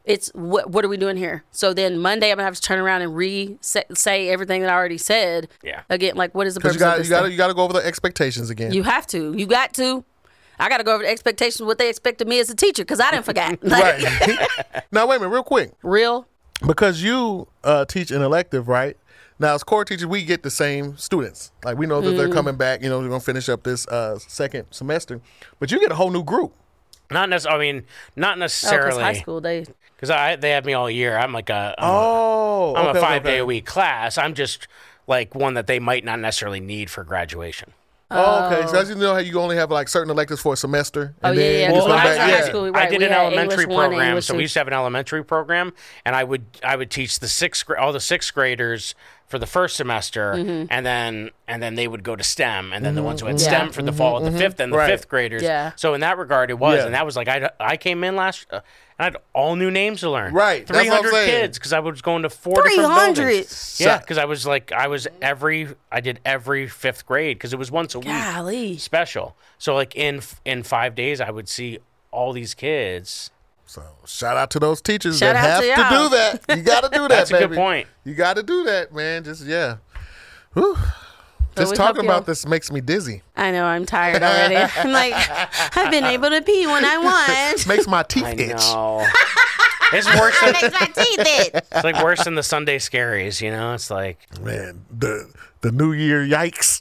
S1: It's what are we doing here? So then Monday I'm gonna have to turn around and say everything that I already said.
S3: Yeah.
S1: Again, like what is the purpose
S2: Because
S1: of this?
S2: you got to go over the expectations again.
S1: You have to. You got to. I got to go over the expectations, what they expect of me as a teacher, because I didn't forget.
S2: Right. Now, wait a minute, real quick.
S1: Real.
S2: Because you teach an elective, right? Now, as core teachers, we get the same students. Like, we know that they're coming back. You know, they're going to finish up this second semester. But you get a whole new group.
S3: Not necessarily.
S1: Because high school, they
S3: have me all year. I'm like I'm
S2: okay,
S3: a 5 day a week class. I'm just like one that they might not necessarily need for graduation.
S2: Oh, okay. So as you know how you only have like certain electives for a semester.
S1: Oh,
S2: And
S1: yeah,
S2: then
S1: yeah.
S2: you just
S3: Well,
S2: come
S1: I was
S2: back.
S1: in high
S2: Yeah.
S1: school.
S3: I
S1: Right,
S3: did
S1: we
S3: an
S1: had
S3: elementary
S1: English 1 and
S3: program,
S1: English
S3: so
S1: 2.
S3: we used to have an elementary program, and I would teach all the sixth graders for the first semester, and then they would go to STEM, and then the ones who had STEM for the fall at the fifth, and the
S2: Right.
S3: fifth graders.
S1: Yeah.
S3: So in that regard, it was,
S2: Yeah.
S3: and that was like I came in last. And I had all new names to learn.
S2: Right, that's what I'm
S3: 300
S2: saying.
S3: kids because I was going to 4 different
S1: 300?
S3: buildings. Yeah, because I did every fifth grade because it was once a week
S1: Golly.
S3: special. So like in 5 days, I would see all these kids.
S2: So shout out to those teachers
S1: Shout
S2: that
S1: out
S2: have
S1: to
S2: to
S1: y'all.
S2: do that. You got to do that,
S3: That's a
S2: baby.
S3: good point.
S2: You got to do that, man. Just, yeah. Whew. Just
S1: we
S2: talking
S1: hope
S2: about
S1: y'all-
S2: this makes me dizzy.
S1: I know, I'm tired already. I'm like, I've been able to pee when I want.
S2: Makes my teeth
S3: I
S2: itch.
S3: know. It's worse than
S1: Makes my teeth itch.
S3: it's like worse than the Sunday scaries. You know, it's like
S2: Man, the New Year yikes.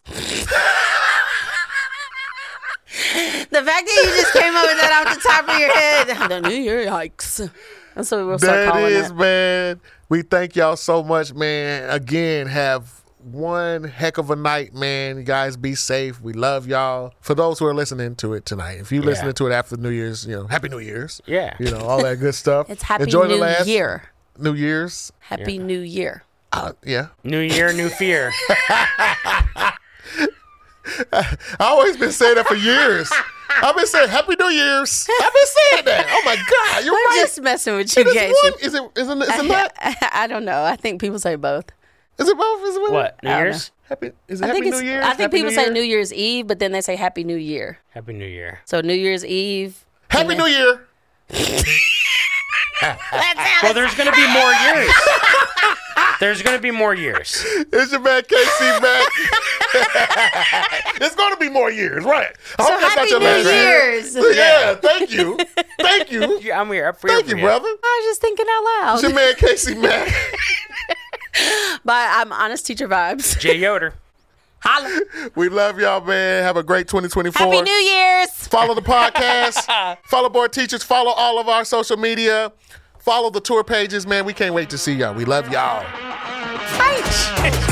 S1: The fact that you just came up with that off the top of your head. The New Year yikes. That's what we'll start
S2: That
S1: calling
S2: is,
S1: it.
S2: man. We thank y'all so much, man. Again, have one heck of a night, man. You guys be safe. We love y'all. For those who are listening to it tonight, if you're listening to it after New Year's, Happy New Year's.
S3: Yeah.
S2: All that good stuff.
S1: It's Happy
S2: Enjoy
S1: New
S2: the last
S1: Year.
S2: New Year's.
S1: Happy New Year.
S2: Yeah.
S3: New year, new fear.
S2: I always been saying that for years. I've been saying Happy New Year's. I've been saying that. Oh my God, you're
S1: I'm
S2: right.
S1: just messing with you,
S2: It is
S1: Casey.
S2: one. Is it not?
S1: I don't know. I think people say both.
S2: Is it both? Is it one?
S3: What? New
S1: I don't
S3: Year's?
S2: Happy? Is it
S1: I
S2: Happy
S1: think
S2: New Year's?
S1: I think
S2: Happy
S1: people say
S2: Year?
S1: New Year's Eve, but then they say Happy New Year.
S3: Happy New Year.
S1: So New Year's Eve.
S2: Happy New Year.
S3: Well, there's going to be more years. There's going to be more years.
S2: It's your man KC back. It's going to be more years, right? I
S1: So
S2: hope that's not
S1: Happy
S2: your
S1: New
S2: last name.
S1: Year's.
S2: Yeah, thank you. Thank you.
S3: Yeah, I'm here.
S2: Thank you, brother.
S1: I was just thinking out
S2: It's your
S1: loud.
S2: man Casey Mack.
S1: But I'm honest teacher vibes.
S3: Jay Yoder.
S1: Holla.
S2: We love y'all, man. Have a great 2024.
S1: Happy New Year's.
S2: Follow the podcast. Follow Board Teachers. Follow all of our social media. Follow the tour pages, man. We can't wait to see y'all. We love y'all.
S1: Fight.